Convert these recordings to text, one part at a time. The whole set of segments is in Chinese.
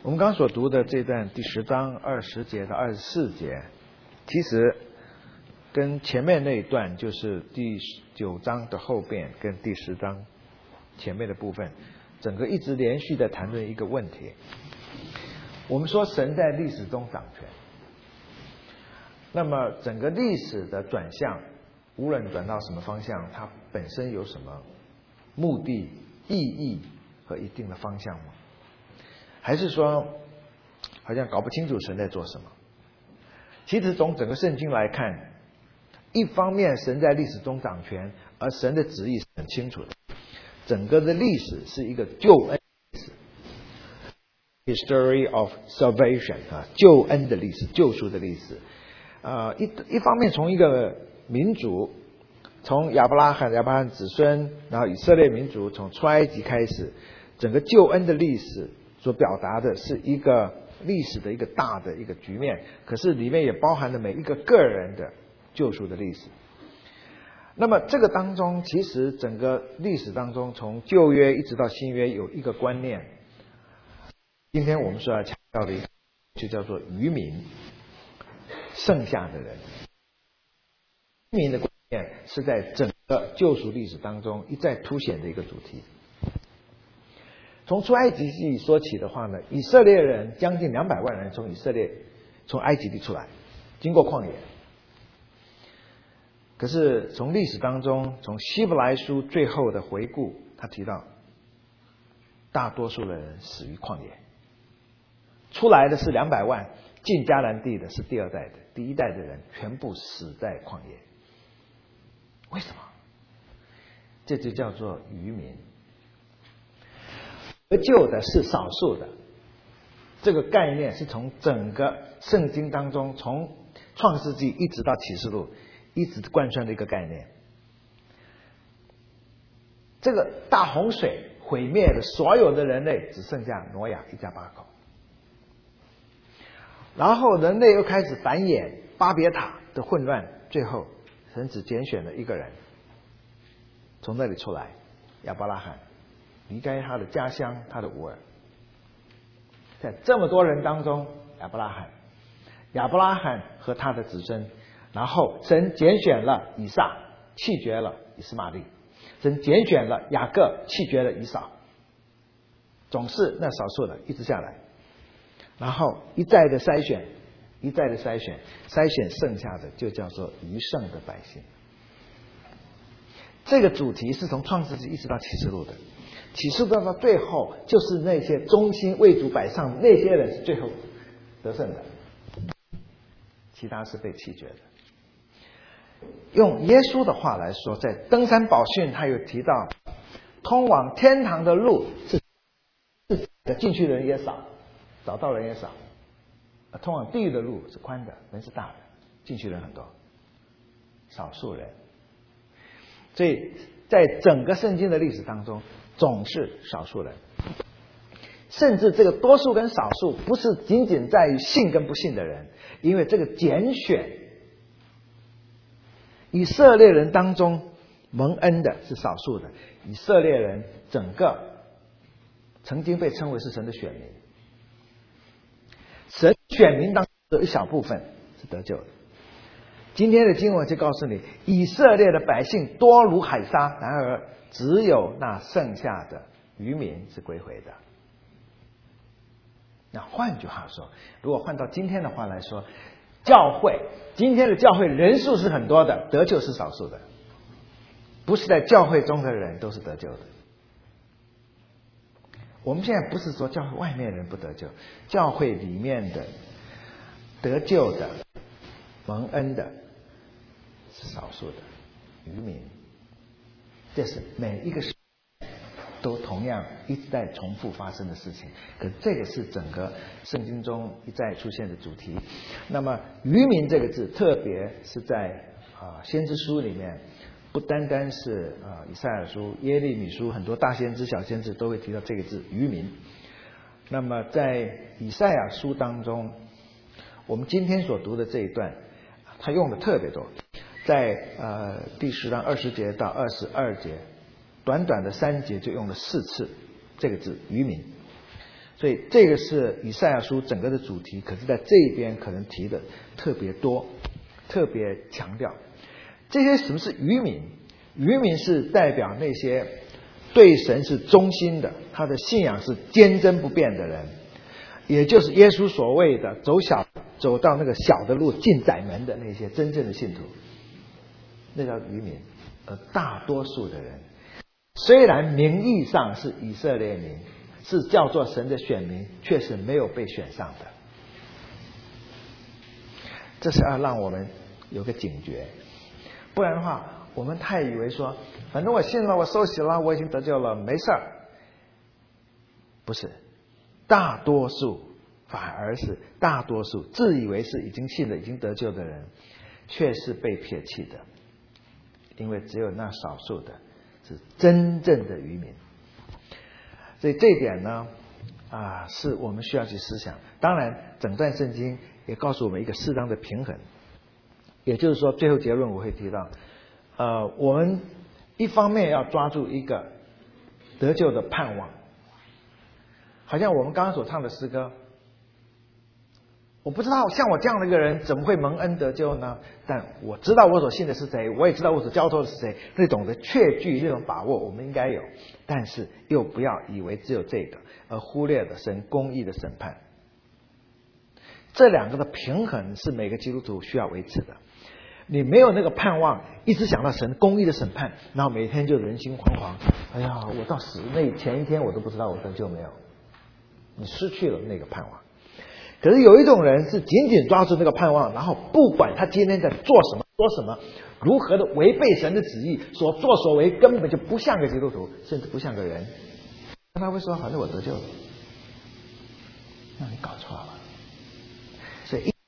我们刚所读的这段第10章20节到24节，其实跟前面那一段，就是第9章的后边跟第10章前面的部分，整个一直连续的谈论一个问题。我们说神在历史中掌权，那么整个历史的转向，无论转到什么方向，它本身有什么目的、意义和一定的方向吗？还是说好像搞不清楚神在做什么？其实从整个圣经来看，一方面神在历史中掌权，而神的旨意是很清楚的。整个的历史是一个救恩历史 ，history of salvation 救恩的历史，救赎的历史。一方面从一个民族，从亚伯拉罕子孙，然后以色列民族从出埃及开始，整个救恩的历史所表达的是一个历史的一个大的一个局面，可是里面也包含了每一个个人的救赎的历史。那么这个当中，其实整个历史当中，从旧约一直到新约，有一个观念，今天我们所要强调的一个，就叫做渔民，剩下的人。渔民的观念是在整个救赎历史当中一再凸显的一个主题。从出埃及记说起的话呢，以色列人将近200万人从埃及地出来，经过旷野。可是从历史当中，从希伯来书最后的回顾，他提到大多数的人死于旷野，出来的是200万，进迦南地的是第2代的，第1代的人全部死在旷野。为什么？这就叫做渔民。得救的是少数的，这个概念是从整个圣经当中，从创世纪一直到启示录，一直贯穿的一个概念。这个大洪水毁灭了所有的人类，只剩下挪亚一家8口。然后人类又开始繁衍，巴别塔的混乱，最后神只拣选了一个人从那里出来，亚伯拉罕离开他的家乡，他的乌尔。在这么多人当中，亚伯拉罕和他的子孙，然后神拣选了以撒，弃绝了以斯玛利；神拣选了雅各，弃绝了以扫。总是那少数的一直下来，然后一再的筛选，筛选剩下的就叫做余剩的百姓。这个主题是从创世纪一直到启示录的。启示录到最后，就是那些忠心为主摆上那些人是最后得胜的，其他是被弃绝的。用耶稣的话来说，在登山宝训他有提到，通往天堂的路是进去的人也少，找到人也少；通往地狱的路是宽的，人是大的，进去人很多，少数人。所以在整个圣经的历史当中，总是少数人，甚至这个多数跟少数不是仅仅在于信跟不信的人，因为这个拣选以色列人当中蒙恩的是少数的，以色列人整个曾经被称为是神的选民，神选民当中的一小部分是得救的。今天的经文就告诉你，以色列的百姓多如海沙，然而只有那剩下的渔民是归回的。那换句话说，如果换到今天的话来说，今天的教会人数是很多的，得救是少数的，不是在教会中的人都是得救的。我们现在不是说教会外面人不得救，教会里面的得救的蒙恩的是少数的渔民。这是每一个时代都同样一直在重复发生的事情，可这个是整个圣经中一再出现的主题。那么渔民这个字，特别是在先知书里面，不单单是以赛亚书、耶利米书，很多大先知小先知都会提到这个字渔民。那么在以赛亚书当中，我们今天所读的这一段，他用的特别多，在第10章20节到22节，短短的3节就用了4次这个字渔民。 所以这个是以赛亚书整个的主题，可是在这一边可能提的特别多，特别强调。这些什么是渔民？渔民是代表那些对神是忠心的，他的信仰是坚贞不变的人，也就是耶稣所谓的走到那个小的路进窄门的那些真正的信徒，那叫渔民。而大多数的人虽然名义上是以色列民，是叫做神的选民，却是没有被选上的。这是要让我们有个警觉，不然的话我们太以为说反正我信了，我受洗了，我已经得救了，没事儿。不是，大多数反而是大多数自以为是已经信了，已经得救的人，却是被撇弃的。因为只有那少数的是真正的渔民。所以这一点呢是我们需要去思想。当然整段圣经也告诉我们一个适当的平衡，也就是说最后结论我会提到我们一方面要抓住一个得救的盼望，好像我们刚刚所唱的诗歌，我不知道像我这样的一个人怎么会蒙恩得救呢？但我知道我所信的是谁，我也知道我所交托的是谁，那种的确据，那种把握我们应该有，但是又不要以为只有这个而忽略了神公义的审判。这两个的平衡是每个基督徒需要维持的。你没有那个盼望，一直想到神公义的审判，然后每天就人心惶惶，哎呀，我到死那前一天我都不知道我得救没有，你失去了那个盼望。可是有一种人是紧紧抓住那个盼望，然后不管他今天在做什么说什么，如何的违背神的旨意，所作所为根本就不像个基督徒，甚至不像个人。那他会说反正我得救了，那你搞错了。所以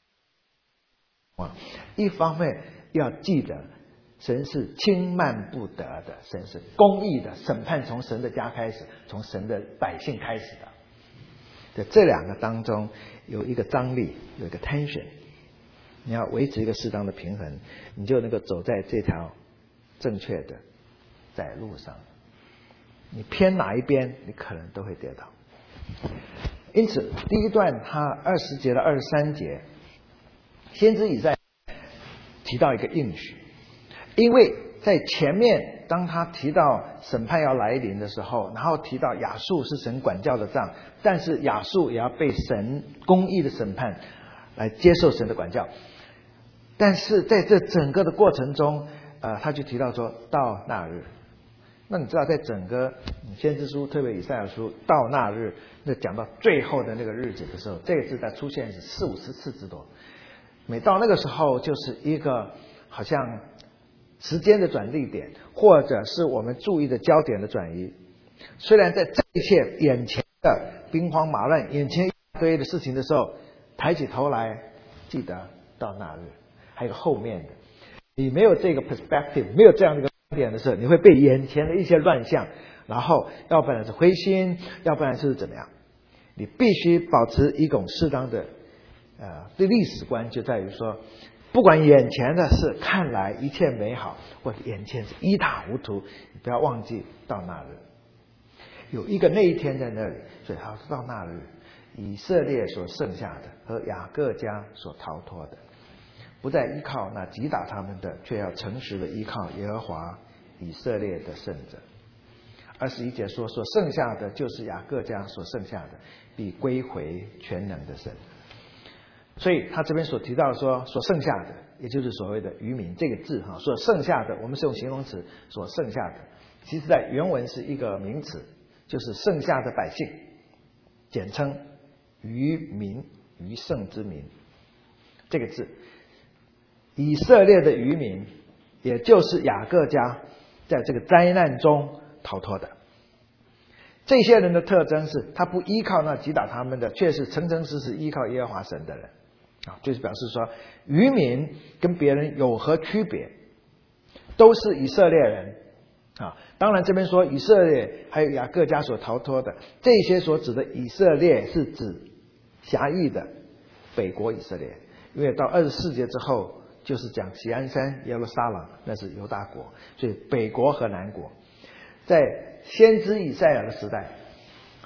一方面要记得神是轻慢不得的，神是公义的，审判从神的家开始，从神的百姓开始的。在这两个当中有一个张力，有一个 tension， 你要维持一个适当的平衡，你就能够走在这条正确的窄路上。你偏哪一边，你可能都会跌倒。因此第一段他20节到23节，先知以赛亚提到一个应许，因为在前面当他提到审判要来临的时候，然后提到亚述是神管教的杖，但是亚述也要被神公义的审判来接受神的管教。但是在这整个的过程中他就提到说到那日。那你知道在整个先知书，特别以赛亚书，到那日，那讲到最后的那个日子的时候，这个字在出现是40-50次之多。每到那个时候就是一个好像时间的转捩点，或者是我们注意的焦点的转移。虽然在这一切眼前的兵荒马乱，眼前一堆的事情的时候，抬起头来记得到那日。还有后面的，你没有这个 perspective， 没有这样的一个观点的时候，你会被眼前的一些乱象，然后要不然是灰心，要不然是怎么样。你必须保持一种适当的对历史观，就在于说不管眼前的事看来一切美好，或者眼前是一塌糊涂，你不要忘记到那日有一个那一天在那里。所以他说到那日，以色列所剩下的和雅各家所逃脱的，不再依靠那击打他们的，却要诚实的依靠耶和华以色列的圣者。21节说，所剩下的就是雅各家所剩下的，必归回全能的神。所以他这边所提到说所剩下的，也就是所谓的渔民这个字所剩下的，我们是用形容词所剩下的，其实在原文是一个名词，就是剩下的百姓，简称渔民，余剩之民。这个字以色列的渔民，也就是雅各家在这个灾难中逃脱的。这些人的特征是他不依靠那击打他们的，却是诚诚实实依靠耶和华神的人就是表示说渔民跟别人有何区别，都是以色列人当然这边说以色列还有雅各家所逃脱的，这些所指的以色列是指狭义的北国以色列，因为到24节之后就是讲锡安山耶路撒冷，那是犹大国，所以北国和南国。在先知以赛亚的时代，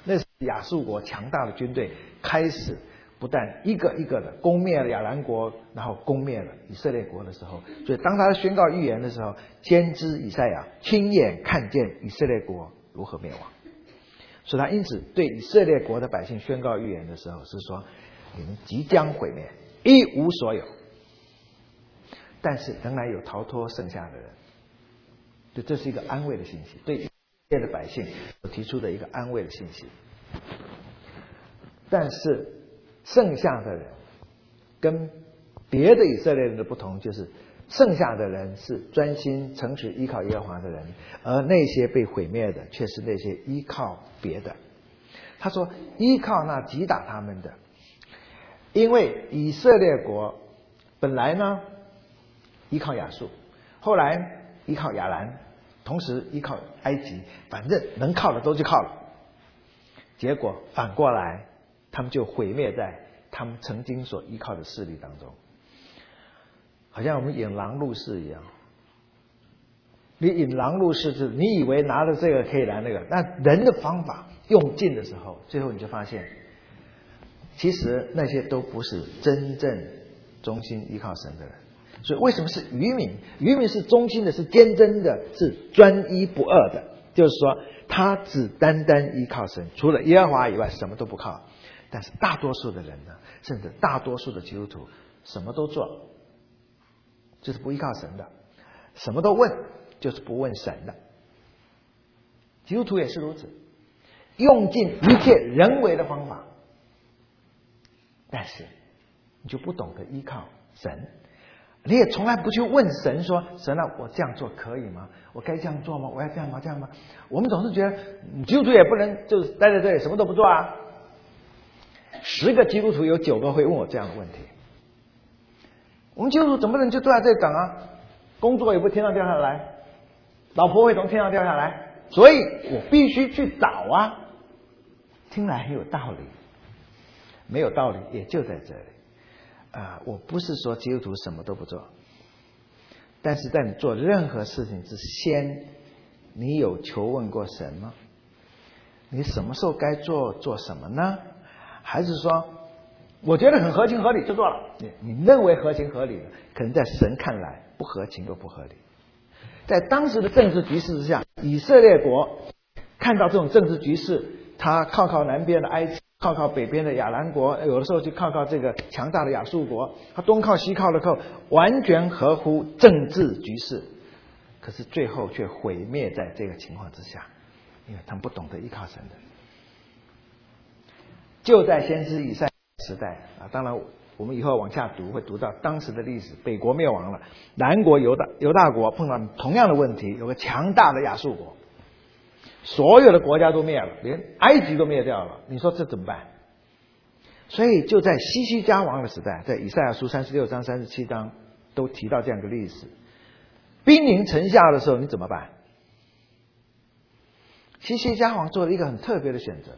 那是亚述国强大的军队开始不但一个一个的攻灭了亚兰国，然后攻灭了以色列国的时候，所以当他宣告预言的时候，先知以赛亚亲眼看见以色列国如何灭亡，所以他因此对以色列国的百姓宣告预言的时候是说，你们即将毁灭，一无所有，但是仍然有逃脱剩下的人。就这是一个安慰的信息，对以色列的百姓所提出的一个安慰的信息。但是剩下的人跟别的以色列人的不同，就是剩下的人是专心诚实依靠耶和华的人，而那些被毁灭的却是那些依靠别的。他说依靠那击打他们的，因为以色列国本来呢依靠亚述，后来依靠亚兰，同时依靠埃及，反正能靠的都去靠了。结果反过来，他们就毁灭在他们曾经所依靠的势力当中，好像我们引狼入室一样。你引狼入室是你以为拿着这个可以来那个，那人的方法用尽的时候，最后你就发现，其实那些都不是真正忠心依靠神的人。所以为什么是渔民？渔民是忠心的，是坚贞的，是专一不二的，就是说他只单单依靠神，除了耶和华以外什么都不靠。但是大多数的人呢，甚至大多数的基督徒什么都做，就是不依靠神的，什么都问，就是不问神的。基督徒也是如此，用尽一切人为的方法，但是你就不懂得依靠神，你也从来不去问神说，神啊，我这样做可以吗？我该这样做吗？我要这样吗？这样吗？我们总是觉得基督徒也不能就是待在这里什么都不做啊。10个基督徒有9个会问我这样的问题。我们基督徒怎么能就坐在这里等啊？工作也不天上掉下来，老婆会从天上掉下来，所以我必须去找啊。听来很有道理，没有道理也就在这里。我不是说基督徒什么都不做，但是在你做任何事情之前，你有求问过神吗？你什么时候该做什么呢？还是说我觉得很合情合理就做了，你认为合情合理的，可能在神看来不合情又不合理。在当时的政治局势之下，以色列国看到这种政治局势，他靠南边的埃及，靠北边的亚兰国，有的时候就靠这个强大的亚述国，他东靠西靠的靠，完全合乎政治局势，可是最后却毁灭在这个情况之下，因为他们不懂得依靠神的。就在先知以赛亚时代当然我们以后往下读会读到当时的历史，北国灭亡了，南国犹大国碰到同样的问题，有个强大的亚述国，所有的国家都灭了，连埃及都灭掉了，你说这怎么办？所以就在西西家王的时代，在以赛亚书36章37章都提到这样一个历史，兵临城下的时候你怎么办？西西家王做了一个很特别的选择。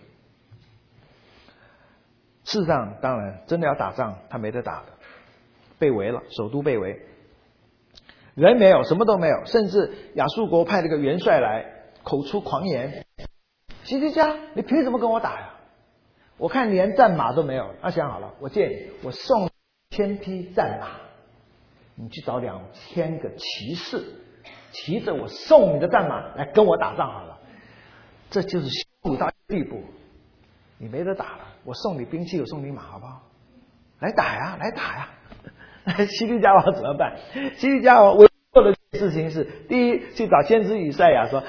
事实上当然真的要打仗他没得打的，被围了，首都被围，人没有，什么都没有，甚至亚述国派了个元帅来口出狂言，西西家你凭什么跟我打呀？我看连战马都没有，想好了，我借你，我送1000匹战马，你去找2000个骑士，骑着我送你的战马来跟我打仗好了。这就是羞辱到地步，你没得打了，我送你兵器，我送你马，好不好？来打呀，来打呀！西利家王怎么办？西利家王唯一做的事情是，第一，去找先知以赛亚说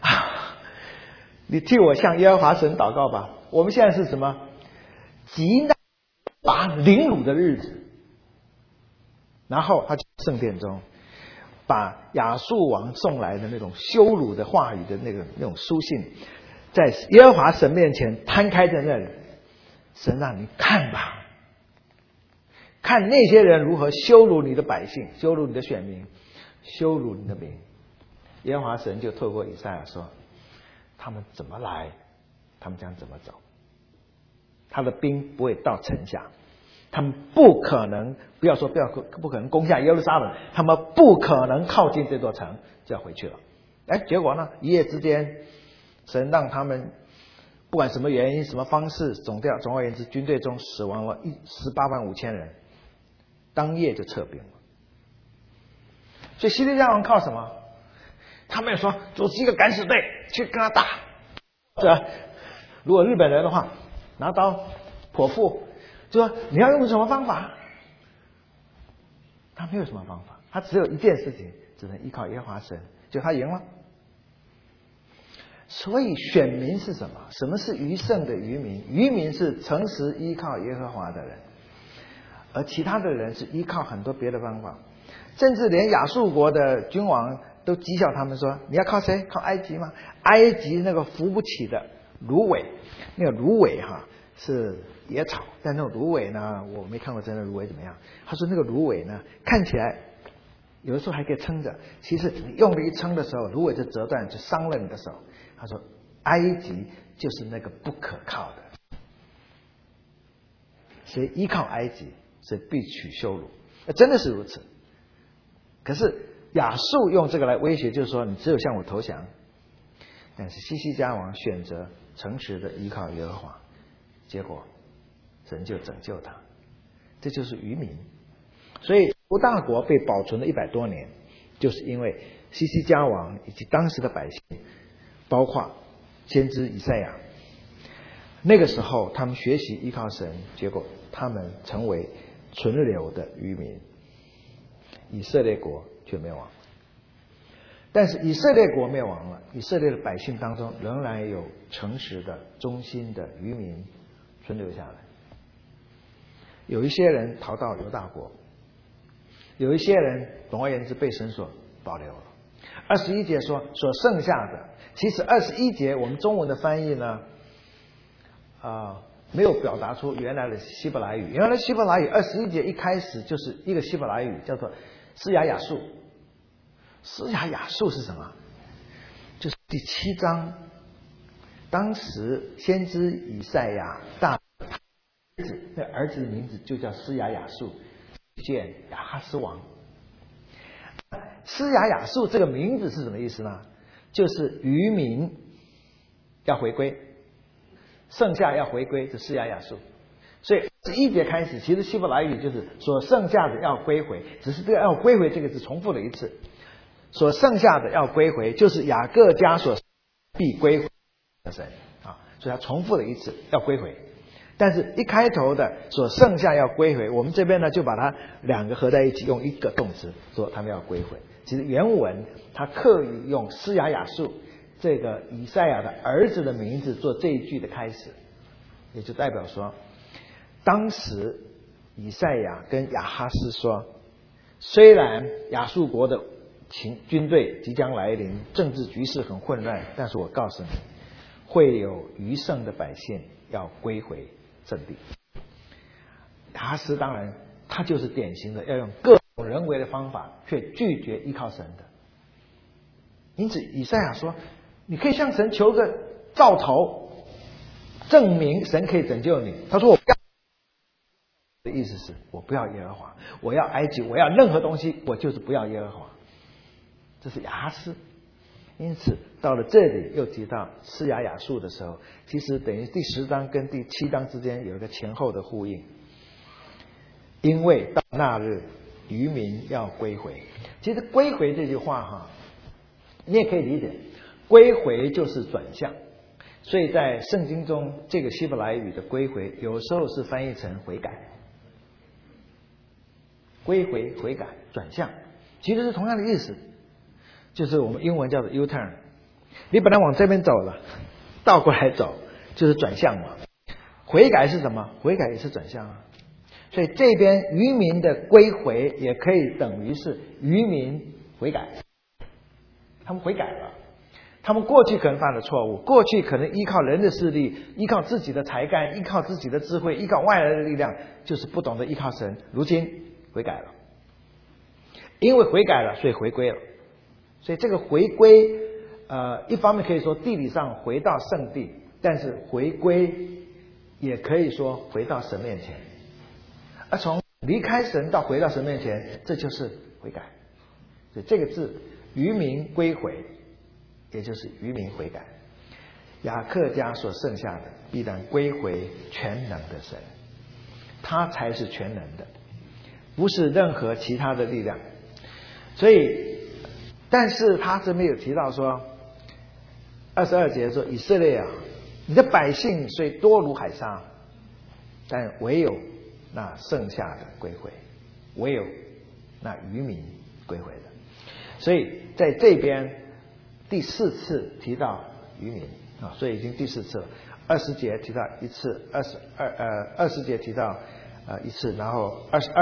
你替我向耶和华神祷告吧。我们现在是什么？极难拔凌辱的日子。然后他去圣殿中，把亚述王送来的那种羞辱的话语的那种书信，在耶和华神面前摊开在那里。神让你看吧，看那些人如何羞辱你的百姓，羞辱你的选民，羞辱你的名。耶和华神就透过以赛亚说，他们怎么来，他们将怎么走。他的兵不会到城下，他们不可能不可能攻下耶路撒冷，他们不可能靠近这座城，就要回去了。结果呢，一夜之间神让他们不管什么原因、什么方式，总而言之，军队中死亡了185000人，当夜就撤兵了。所以西西家王靠什么？他没有说组织一个敢死队去跟他打，如果日本人的话，拿刀剖腹，就说你要用什么方法？他没有什么方法，他只有一件事情，只能依靠耶和华神，就他赢了。所以选民是什么？什么是余剩的余民？余民是诚实依靠耶和华的人，而其他的人是依靠很多别的方法，甚至连亚述国的君王都讥笑他们说：“你要靠谁？靠埃及吗？埃及那个扶不起的芦苇，那个芦苇是野草，但那种芦苇呢，我没看过真的芦苇怎么样。他说那个芦苇呢，看起来有的时候还可以撑着，其实你用力一撑的时候，芦苇就折断，就伤了你的手。”他说埃及就是那个不可靠的，所以依靠埃及是必取羞辱，真的是如此。可是亚述用这个来威胁，就是说你只有向我投降。但是西西家王选择诚实的依靠耶和华，结果神就拯救他，这就是渔民。所以犹大国被保存了100多年，就是因为西西家王以及当时的百姓，包括先知以赛亚，那个时候他们学习依靠神，结果他们成为存留的渔民。以色列国却灭亡，但是以色列国灭亡了，以色列的百姓当中仍然有诚实的忠心的渔民存留下来。有一些人逃到犹大国，有一些人总而言之被神所保留了。21节说所剩下的，其实21节我们中文的翻译呢没有表达出原来的希伯来语。原来希伯来语21节一开始就是一个希伯来语，叫做施雅雅述。施雅雅述是什么？就是第7章，当时先知以赛亚那儿子的名字就叫施雅雅述，见亚哈斯王。施雅雅述这个名字是什么意思呢？就是渔民要回归，剩下要回归，这施雅雅述。所以11节开始，其实希伯来语就是所剩下的要归回，只是这个要归回这个字重复了一次。所剩下的要归回，就是雅各家所必归回的神所以他重复了一次要归回。但是一开头的所剩下要归回，我们这边呢就把它两个合在一起，用一个动词说他们要归回。其实原文他刻意用施雅雅述这个以赛亚的儿子的名字做这一句的开始，也就代表说当时以赛亚跟亚哈斯说，虽然亚述国的军队即将来临，政治局势很混乱，但是我告诉你，会有余剩的百姓要归回圣地。亚哈斯当然他就是典型的要用各种人为的方法，却拒绝依靠神的。因此以赛亚说，你可以向神求个兆头，证明神可以拯救你。他说我不要，的意思是我不要耶和华，我要埃及，我要任何东西，我就是不要耶和华。这是亚哈斯。因此到了这里又提到施雅雅述的时候，其实等于第10章跟第7章之间有一个前后的呼应。因为到那日渔民要归回。其实归回这句话你也可以理解，归回就是转向。所以在圣经中这个希伯来语的归回有时候是翻译成悔改，归回悔改转向其实是同样的意思，就是我们英文叫做 U-turn， 你本来往这边走了，倒过来走就是转向嘛。悔改是什么？悔改也是转向啊。所以这边渔民的归回也可以等于是渔民悔改，他们悔改了。他们过去可能犯了错误，过去可能依靠人的势力，依靠自己的才干，依靠自己的智慧，依靠外来的力量，就是不懂得依靠神。如今悔改了，因为悔改了，所以回归了。所以这个回归一方面可以说地理上回到圣地，但是回归也可以说回到神面前。而从离开神到回到神面前，这就是悔改。所以这个字渔民归回，也就是渔民悔改。 雅各家所剩下的必然归回全能的神，他才是全能的，不是任何其他的力量。所以但是他这边有提到说22节说，以色列啊，你的百姓虽多如海沙，但唯有那剩下的归回，唯有那渔民归回的。所以在这边第4次提到渔民啊，所以已经第4次了。20节提到一次，20节提到一次，然后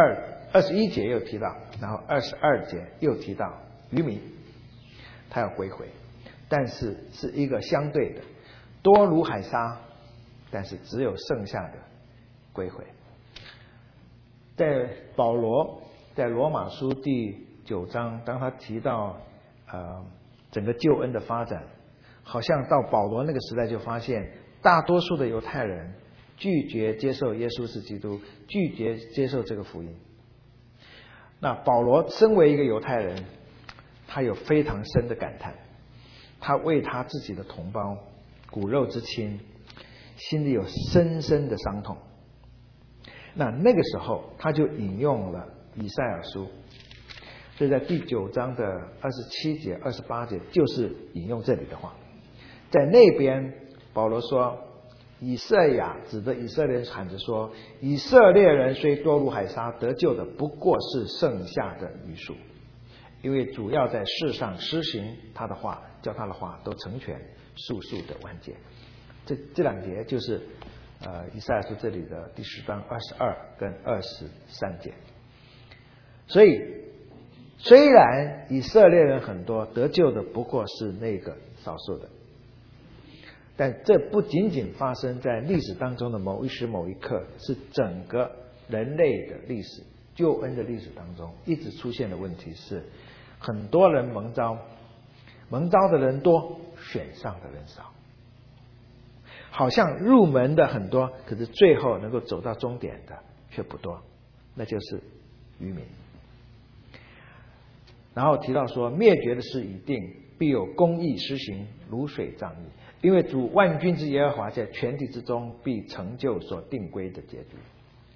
21节又提到，然后22节又提到渔民他要归回，但是是一个相对的，多如海沙，但是只有剩下的归回。在保罗在罗马书第9章，当他提到整个救恩的发展，好像到保罗那个时代就发现，大多数的犹太人拒绝接受耶稣是基督，拒绝接受这个福音。那保罗身为一个犹太人，他有非常深的感叹，他为他自己的同胞骨肉之亲心里有深深的伤痛。那个时候他就引用了以赛亚书，所以在第9章的27节28节就是引用这里的话。在那边保罗说，以赛亚指着以色列人喊着说，以色列人虽多如海沙，得救的不过是剩下的余数，因为主要在世上施行他的话，叫他的话都成全，速速的完结。这2节就是以赛亚书这里的第10章22跟23节。所以虽然以色列人很多，得救的不过是那个少数的，但这不仅仅发生在历史当中的某一时某一刻，是整个人类的历史，救恩的历史当中一直出现的问题是，很多人蒙召，蒙召的人多，选上的人少。好像入门的很多，可是最后能够走到终点的却不多，那就是渔民。然后提到说，灭绝的事已定，必有公义施行，如水涨溢，因为主万军之耶和华在全地之中必成就所定规的结局。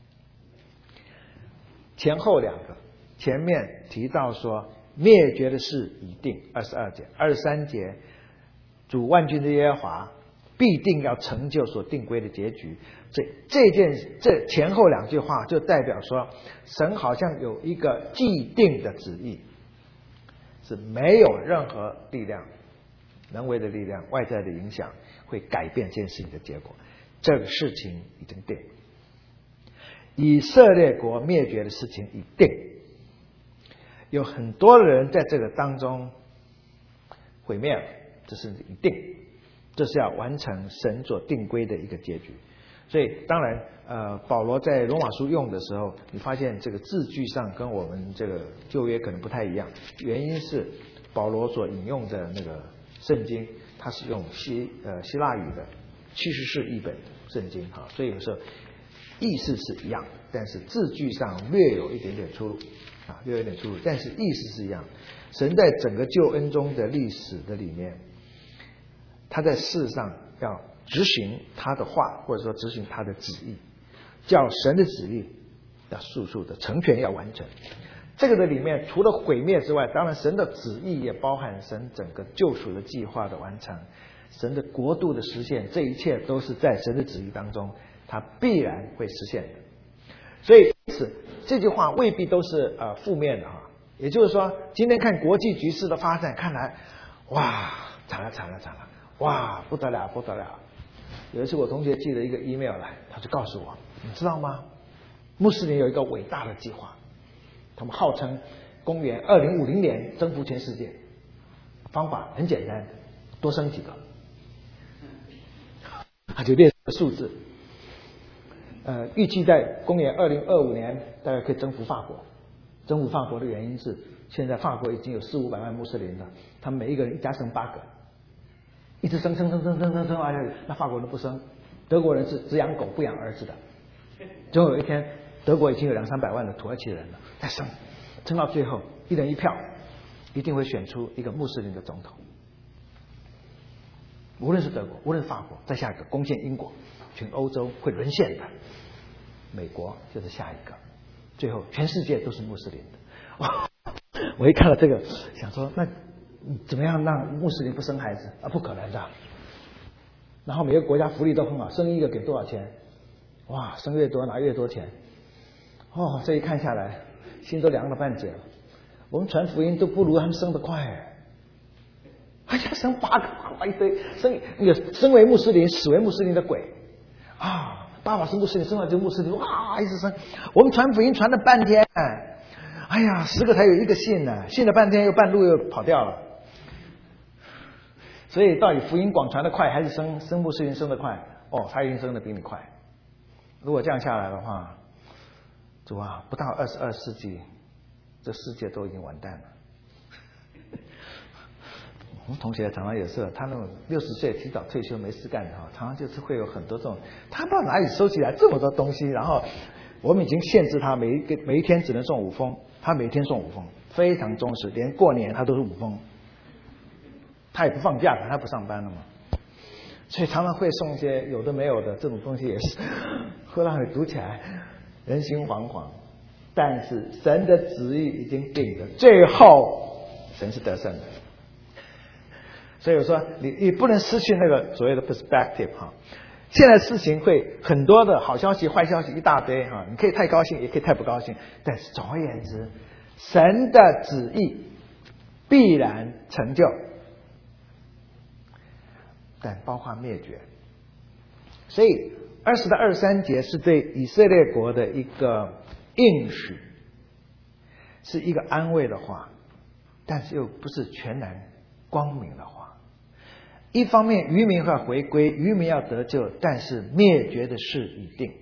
前后2个，前面提到说灭绝的事已定22节，23节主万军之耶和华必定要成就所定规的结局。这前后2句话就代表说，神好像有一个既定的旨意，是没有任何力量，人为的力量，外在的影响会改变这件事情的结果。这个事情已经定，以色列国灭绝的事情已定，有很多人在这个当中毁灭了，这是一定，这是要完成神所定规的一个结局。所以当然保罗在罗马书用的时候，你发现这个字句上跟我们这个旧约可能不太一样，原因是保罗所引用的那个圣经，它是用希腊语的70士译本圣经哈，所以有时候意思是一样，但是字句上略有一点点出入啊，略有一点出入，但是意思是一样。神在整个救恩中的历史的里面，他在世上要执行他的话，或者说执行他的旨意，叫神的旨意要速速的成全，要完成。这个的里面除了毁灭之外，当然神的旨意也包含神整个救赎的计划的完成，神的国度的实现，这一切都是在神的旨意当中，它必然会实现的。所以这句话未必都是负面的哈。也就是说，今天看国际局势的发展，看来哇，惨了，哇，不得了。有一次我同学寄了一个 email 来，他就告诉我，你知道吗？穆斯林有一个伟大的计划，他们号称公元2050年征服全世界，方法很简单，多生几个。他就列出数字，预计在公元2025年大概可以征服法国。征服法国的原因是，现在法国已经有400-500万穆斯林了，他们每一个人一家生8个，一直生下去，那法国人不生，德国人是只养狗不养儿子的。总有一天，德国已经有200-300万的土耳其人了，再生到最后，1人1票，一定会选出一个穆斯林的总统。 无论是德国，无论是法国，再下一个攻陷英国，全欧洲会沦陷的。美国就是下一个，最后全世界都是穆斯林的。我一看到这个，想说那怎么样让穆斯林不生孩子啊？不可能的。然后每个国家福利都很好，生一个给多少钱？哇，生越多拿越多钱。哦，这一看下来，心都凉了半截了。我们传福音都不如他们生得快。哎呀，生8个，一堆，生为穆斯林，死为穆斯林的鬼啊！爸爸是穆斯林，生了就穆斯林，哇，一直生。我们传福音传了半天，哎呀，10个才有1个信呢，信了半天又半路又跑掉了。所以到底福音广传得快，还是生穆斯林生得快？哦，他已经生得比你快。如果这样下来的话，主啊，不到22世纪，这世界都已经完蛋了。我们同学常常有时候，他那种60岁提早退休没事干的常常就是会有很多这种，他不知道哪里收集来这么多东西，然后我们已经限制他每一天只能送5封，他每天送5封，非常忠实，连过年他都是5封，他也不放假，他不上班了嘛，所以常常会送一些有的没有的这种东西，也是会让你读起来人心惶惶。但是神的旨意已经定了，最后神是得胜的。所以我说你不能失去那个所谓的 perspective 哈。现在事情会很多的好消息坏消息一大堆哈，你可以太高兴也可以太不高兴，但是总而言之，神的旨意必然成就，但包括灭绝。所以20到23节是对以色列国的一个应许，是一个安慰的话，但是又不是全然光明的话。一方面渔民要回归，渔民要得救，但是灭绝的事已定，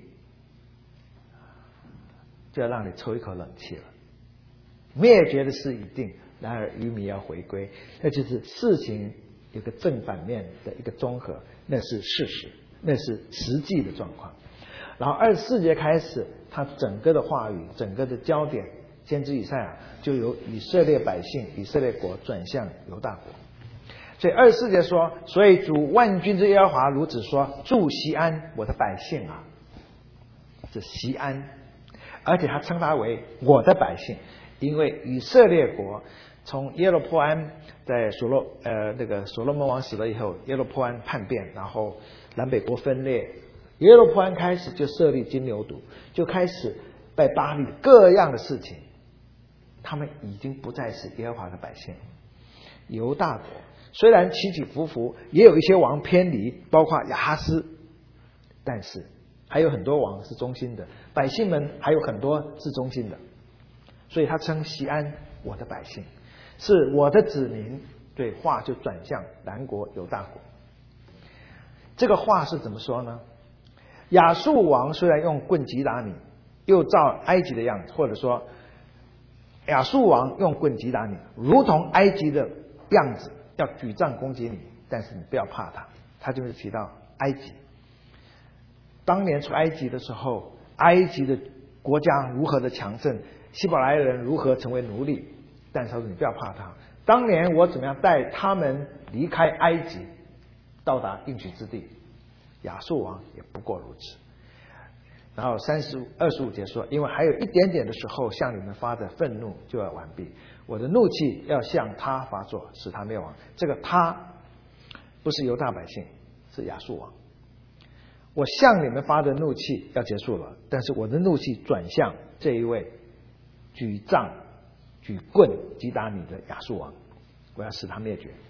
就要让你抽一口冷气了。灭绝的事已定，然而渔民要回归，那就是事情有个正反面的一个综合，那是事实，那是实际的状况。然后24节开始，他整个的话语，整个的焦点，先知以赛亚就由以色列百姓、以色列国转向犹大国。所以24节说，所以主万军之耶和华如此说，住锡安，我的百姓啊，这锡安，而且他称他为我的百姓，因为以色列国从耶罗波安在所罗门王死了以后，耶罗波安叛变，然后南北国分裂，耶罗波安开始就设立金牛犊，就开始拜巴力各样的事情，他们已经不再是耶和华的百姓。犹大国虽然起起伏伏，也有一些王偏离，包括亚哈斯，但是还有很多王是忠心的，百姓们还有很多是忠心的，所以他称锡安我的百姓，是我的子民。对，话就转向南国犹大国。这个话是怎么说呢？亚述王虽然用棍击打你，又照埃及的样子，或者说亚述王用棍击打你，如同埃及的样子，要举杖攻击你，但是你不要怕他。他就是提到埃及，当年出埃及的时候，埃及的国家如何的强盛，希伯来人如何成为奴隶，但是他说你不要怕他。当年我怎么样带他们离开埃及，到达应许之地，亚述王也不过如此。然后25节说，因为还有一点点的时候，向你们发的愤怒就要完毕，我的怒气要向他发作，使他灭亡。这个他不是犹大百姓，是亚述王。我向你们发的怒气要结束了，但是我的怒气转向这一位举杖举棍击打你的亚述王，我要使他灭绝。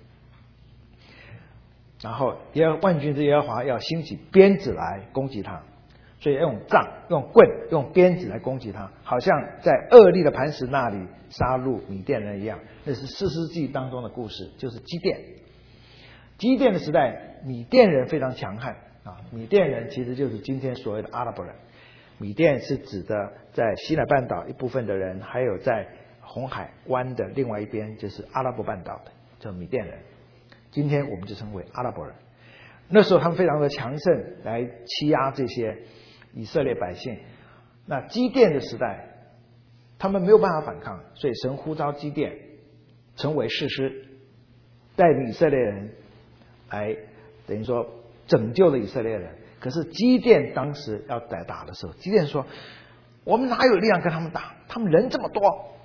然后万军之耶和华要兴起鞭子来攻击他，所以要用杖、用棍、用鞭子来攻击他，好像在厄利的磐石那里杀戮米甸人一样。那是士师记当中的故事，就是基甸。基甸的时代，米甸人非常强悍啊！米甸人其实就是今天所谓的阿拉伯人。米甸是指的在西乃半岛一部分的人，还有在红海湾的另外一边，就是阿拉伯半岛的叫米甸人。今天我们就称为阿拉伯人。那时候他们非常的强盛，来欺压这些以色列百姓。那基甸的时代，他们没有办法反抗，所以神呼召基甸成为士师，带领以色列人来等于说拯救了以色列人。可是基甸当时要来打的时候，基甸说：“我们哪有力量跟他们打？他们人这么多。”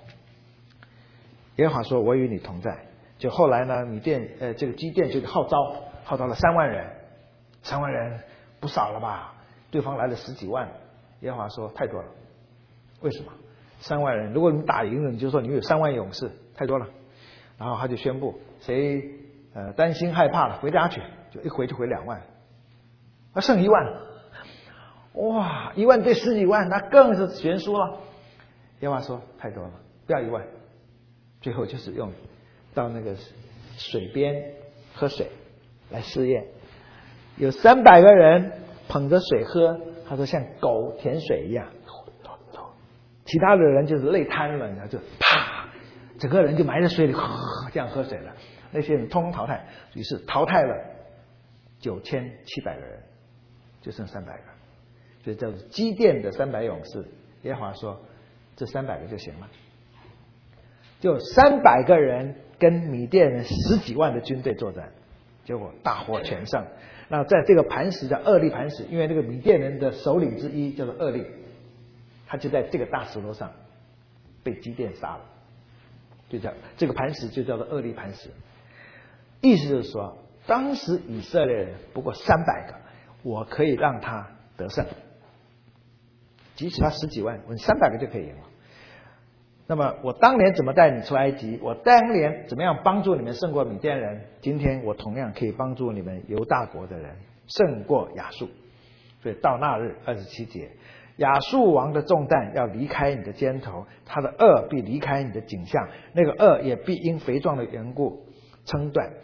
耶和华说：“我与你同在。”就后来呢，这个基甸就号召了3万人，3万人不少了吧？对方来了10几万，耶和华说太多了。为什么？3万人，如果你们打赢了，你就说你们有3万勇士，太多了。然后他就宣布，谁担心害怕了，回家去，就一回就回2万，剩1万，哇，1万对10几万，那更是悬殊了。耶和华说太多了，不要1万。最后就是用到那个水边喝水来试验，有300个人捧着水喝，他说像狗舔水一样，其他的人就是累瘫了，然后就啪，整个人就埋在水里，这样喝水了。那些人通通淘汰，于是淘汰了9700个人，就剩300个，所以叫做基甸的300勇士。耶和华说这300个就行了，就300个人跟米甸人10几万的军队作战，结果大获全胜。那在这个磐石叫厄利磐石，因为这个米甸人的首领之一叫做厄利，他就在这个大石头上被基甸杀了，就叫这个磐石就叫做厄利磐石。意思就是说，当时以色列人不过300个，我可以让他得胜，即使他10几万，我300个就可以赢了。那么我当年怎么带你出埃及，我当年怎么样帮助你们胜过米甸人，今天我同样可以帮助你们犹大国的人胜过亚述。所以到那日27节，亚述王的重担要离开你的肩头，他的轭必离开你的颈项，那个轭也必因肥壮的缘故撑断。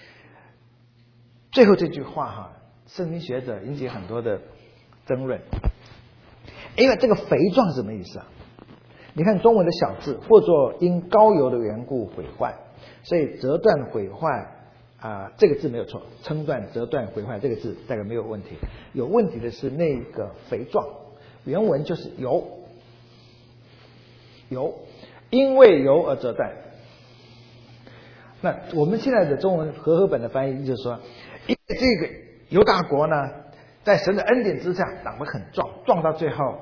最后这句话圣经学者引起很多的争论，因为这个肥壮是什么意思啊？你看中文的小字，或作因膏油的缘故毁坏，所以折断毁坏这个字没有错，撑断折断毁坏这个字大概没有问题。有问题的是那个肥壮，原文就是油，因为油而折断。那我们现在的中文和合本的翻译就是说，因为这个犹大国呢，在神的恩典之下长得很壮，壮到最后，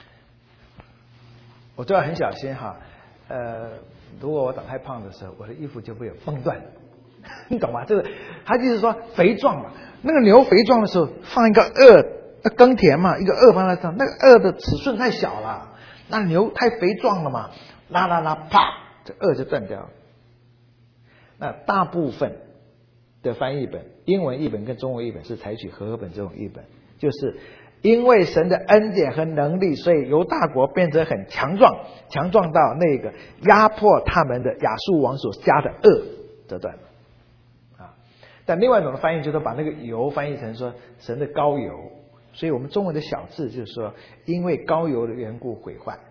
我都要很小心如果我长太胖的时候，我的衣服就会有崩断，你懂吗？他就是说肥壮嘛，那个牛肥壮的时候放一个轭，耕田嘛，一个轭放在上，那个轭的尺寸太小了，那牛太肥壮了嘛，拉，啪，这轭就断掉了。那大部分的翻译本，英文译本跟中文译本是采取和合本这种译本，就是因为神的恩典和能力，所以犹大国变得很强壮，强壮到那个压迫他们的亚述王所加的轭折断了但另外一种的翻译就是把那个油翻译成说神的膏油，所以我们中文的小字就是说因为膏油的缘故毁坏。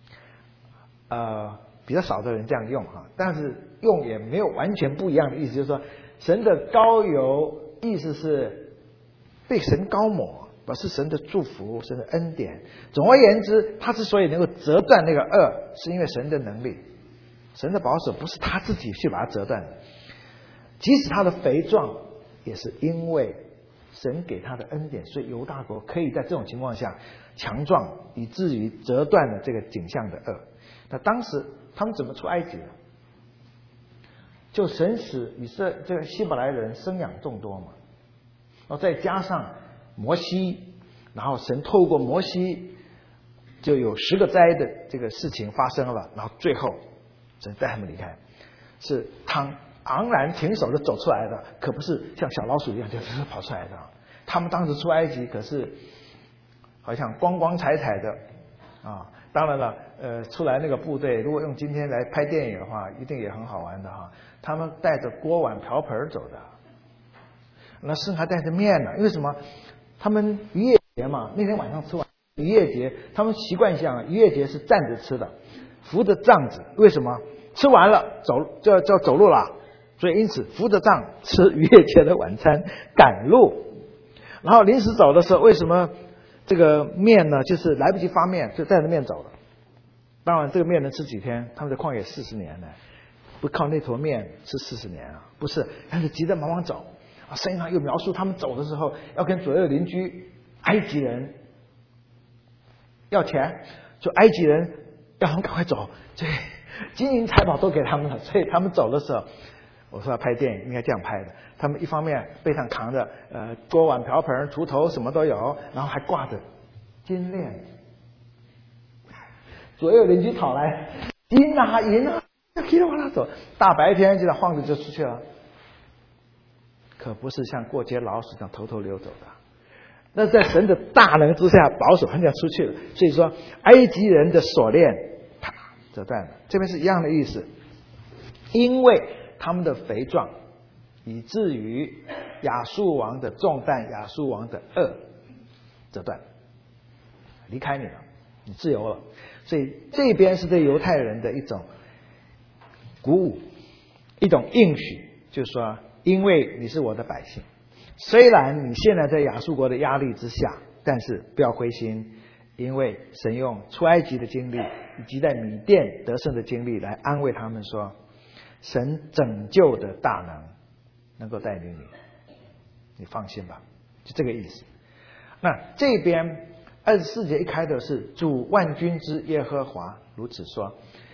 比较少的人这样用但是用也没有完全不一样的意思，就是说神的膏油意思是被神膏抹，表示神的祝福，神的恩典。总而言之，他之所以能够折断那个轭，是因为神的能力，神的保守，不是他自己去把它折断的。即使他的肥壮，也是因为神给他的恩典，所以犹大国可以在这种情况下强壮，以至于折断了这个颈项的轭。那当时他们怎么出埃及的？就神使这个希伯来人生养众多嘛，然后再加上摩西，然后神透过摩西就有10个灾的这个事情发生了，然后最后神带他们离开，是昂然挺手的走出来的，可不是像小老鼠一样就是跑出来的。他们当时出埃及可是好像光光彩彩的当然了出来那个部队，如果用今天来拍电影的话，一定也很好玩的他们带着锅碗瓢盆走的，那甚至还带着面呢。因为什么？他们逾越节嘛，那天晚上吃完逾越节，他们习惯性逾越节是站着吃的，扶着杖子。为什么？吃完了就要走路了，所以因此扶着杖吃逾越节的晚餐，赶路。然后临时走的时候，为什么这个面呢？就是来不及发面，就带着面走了。当然，这个面能吃几天？他们在旷野40年呢，不靠那坨面吃40年不是，但是急着忙忙走， 圣经上又描述他们走的时候要跟左右邻居埃及人要钱，就埃及人要他们赶快走，对，金银财宝都给他们了，所以他们走的时候，我说要拍电影应该这样拍的，他们一方面背上扛着锅碗瓢盆锄头什么都有，然后还挂着金链子，左右邻居讨来银啊银啊，噼里啪啦走，大白天就在晃着就出去了，可不是像过街老鼠这样偷偷溜走的，那在神的大能之下保守，他就出去了。所以说埃及人的锁链啪折断了，这边是一样的意思，因为他们的肥壮以至于亚述王的重担，亚述王的恶折断，离开你了，你自由了。所以这边是对犹太人的一种鼓舞，一种应许，就是说因为你是我的百姓，虽然你现在在亚述国的压力之下，但是不要灰心，因为神用出埃及的经历以及在米甸得胜的经历来安慰他们说，神拯救的大能够带领你，你放心吧，就这个意思。那这边24节一开头是主万军之耶和华如此说，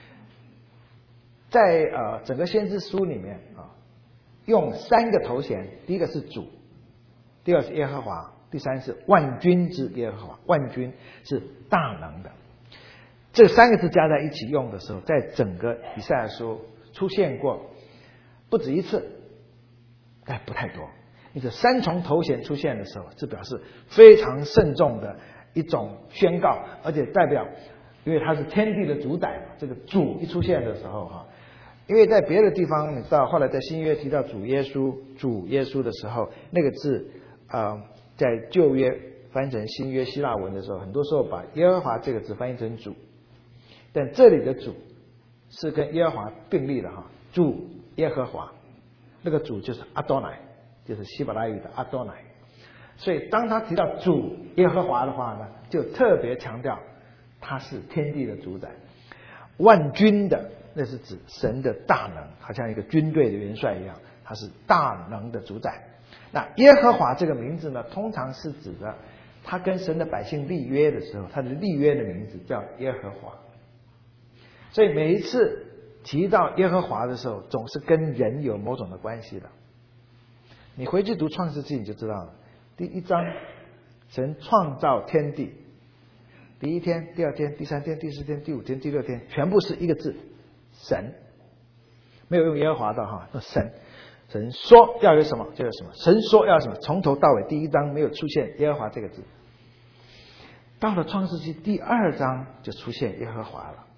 在整个先知书里面用3个头衔，第一个是主，第二是耶和华，第三是万军之耶和华。万军是大能的，这3个字加在一起用的时候，在整个以赛亚书出现过不止一次，但不太多。因此3重头衔出现的时候，这表示非常慎重的一种宣告，而且代表，因为它是天地的主宰嘛，这个主一出现的时候因为在别的地方你知道，后来在新约提到主耶稣的时候，那个字在旧约翻译成新约希腊文的时候，很多时候把耶和华这个字翻译成主，但这里的主是跟耶和华并立的主耶和华，那个主就是阿多乃，就是希伯来语的阿多乃。所以当他提到主耶和华的话呢，就特别强调他是天地的主宰，万军的，那是指神的大能，好像一个军队的元帅一样，他是大能的主宰。那耶和华这个名字呢，通常是指的他跟神的百姓立约的时候，他的立约的名字叫耶和华。所以每一次提到耶和华的时候，总是跟人有某种的关系的。你回去读创世纪你就知道了，第1章神创造天地，第1天、第2天、第3天、第4天、第5天、第6天，全部是一个字神，没有用耶和华的用神。神说要有什么就有什么，神说要有什么，从头到尾第1章没有出现耶和华这个字。到了创世纪第2章就出现耶和华了，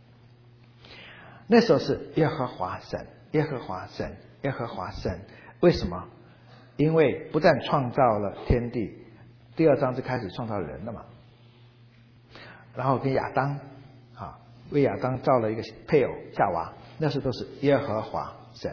那时候是耶和华神，耶和华神，耶和华神。为什么？因为不但创造了天地，第2章就开始创造人了嘛，然后跟亚当为亚当造了一个配偶夏娃，那时都是耶和华神。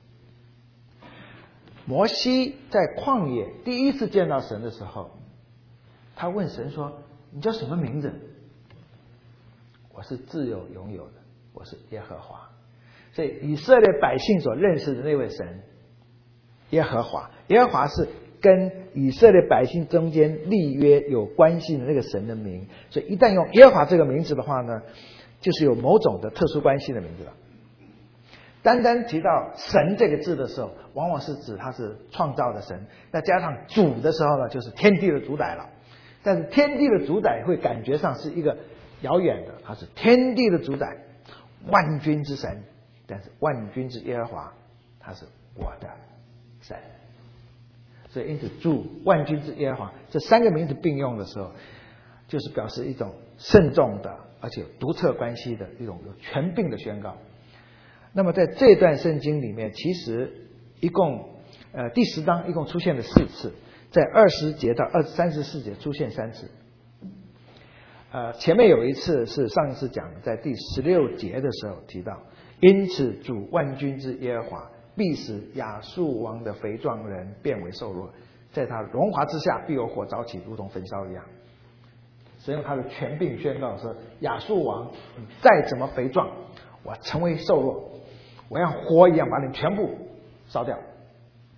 摩西在旷野第一次见到神的时候，他问神说，你叫什么名字？我是自有永有的，我是耶和华。所以以色列百姓所认识的那位神耶和华，耶和华是跟以色列百姓中间立约有关系的那个神的名，所以一旦用耶和华这个名字的话呢，就是有某种的特殊关系的名字了。单单提到神这个字的时候，往往是指他是创造的神，再加上主的时候呢，就是天地的主宰了。但是天地的主宰会感觉上是一个遥远的，他是天地的主宰，万军之神，但是万军之耶和华他是我的神。所以因此主万军之耶和华这3个名字并用的时候，就是表示一种慎重的而且有独特关系的一种有权柄的宣告。那么在这段圣经里面，其实一共第10章一共出现了4次，在20节到34节出现3次。前面有一次是上一次讲的，在第16节的时候提到，因此主万军之耶和华必使亚述王的肥壮人变为瘦弱，在他荣华之下必有火早起，如同焚烧一样。神用他的权柄宣告说，亚述王再怎么肥壮，我成为瘦弱，我像火一样把你全部烧掉。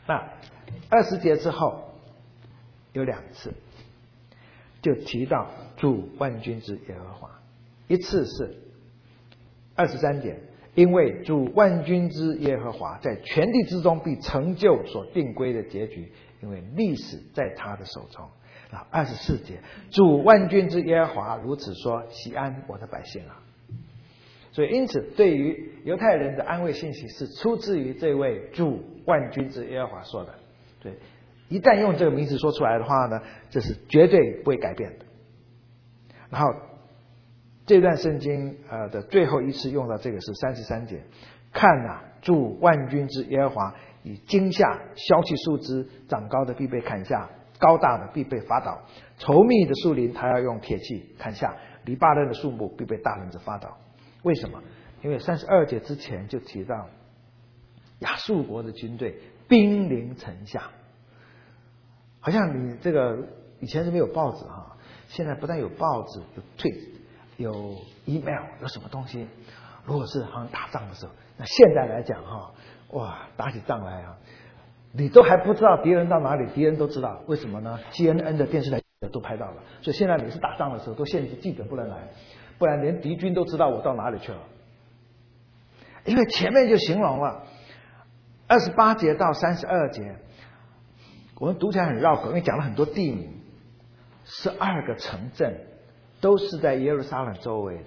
那20节之后有2次，就提到主万军之耶和华。一次是23节，因为主万军之耶和华在全地之中必成就所定规的结局，因为历史在他的手中。24节，主万军之耶和华如此说：喜安我的百姓啊！所以因此对于犹太人的安慰信息是出自于这位主万军之耶和华说的。对，一旦用这个名字说出来的话呢，这是绝对不会改变的。然后这段圣经的最后一次用到这个是33节，看啊，主万军之耶和华以惊吓削去树枝，长高的必被砍下，高大的必被伐倒，稠密的树林他要用铁器砍下，黎巴嫩的树木必被大轮子伐倒。为什么？因为32节之前就提到亚述国的军队兵临城下，好像你这个以前是没有报纸哈，现在不但有报纸，有tweet，有 email， 有什么东西。如果是好像打仗的时候，那现在来讲哈，哇，打起仗来啊，你都还不知道敌人到哪里，敌人都知道。为什么呢？ CNN 的电视台都拍到了。所以现在你是打仗的时候，都限制记者不能来，不然连敌军都知道我到哪里去了。因为前面就形容了28节到32节，我们读起来很绕口，因为讲了很多地名，12个城镇都是在耶路撒冷周围的。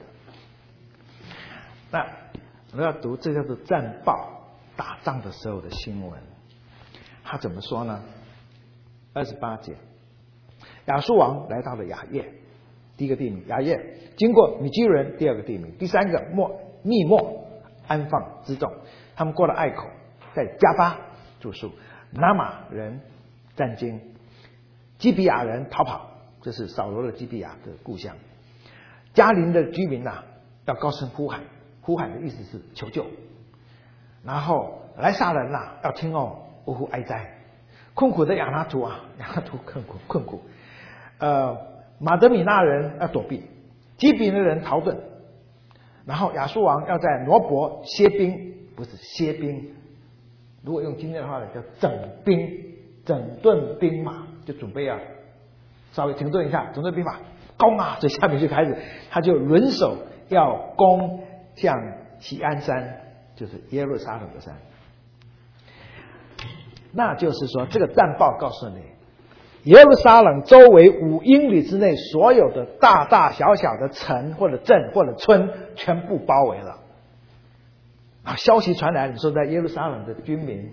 那我们要读这叫做战报，打仗的时候的新闻。他怎么说呢？28节，亚述王来到了雅业，第一个地名雅业，经过米基人，第2个地名，第3个密莫安放辎重，他们过了隘口，在加巴住宿，拿马人战惊，基比亚人逃跑，这是扫罗的基比亚的故乡。加林的居民要高声呼喊，呼喊的意思是求救。然后来杀人要听呜呼哀哉。困苦的亚拿图困苦。马德米纳人要躲避，基比的人逃遁。然后亚述王要在挪伯歇兵，不是歇兵，如果用今天的话叫整兵，整顿兵马，就准备稍微停顿一下，整顿兵马攻啊，所以下面就开始，他就轮手要攻向锡安山，就是耶路撒冷的山。那就是说，这个战报告诉你，耶路撒冷周围5英里之内所有的大大小小的城或者镇或者村全部包围了。消息传来，你说在耶路撒冷的军民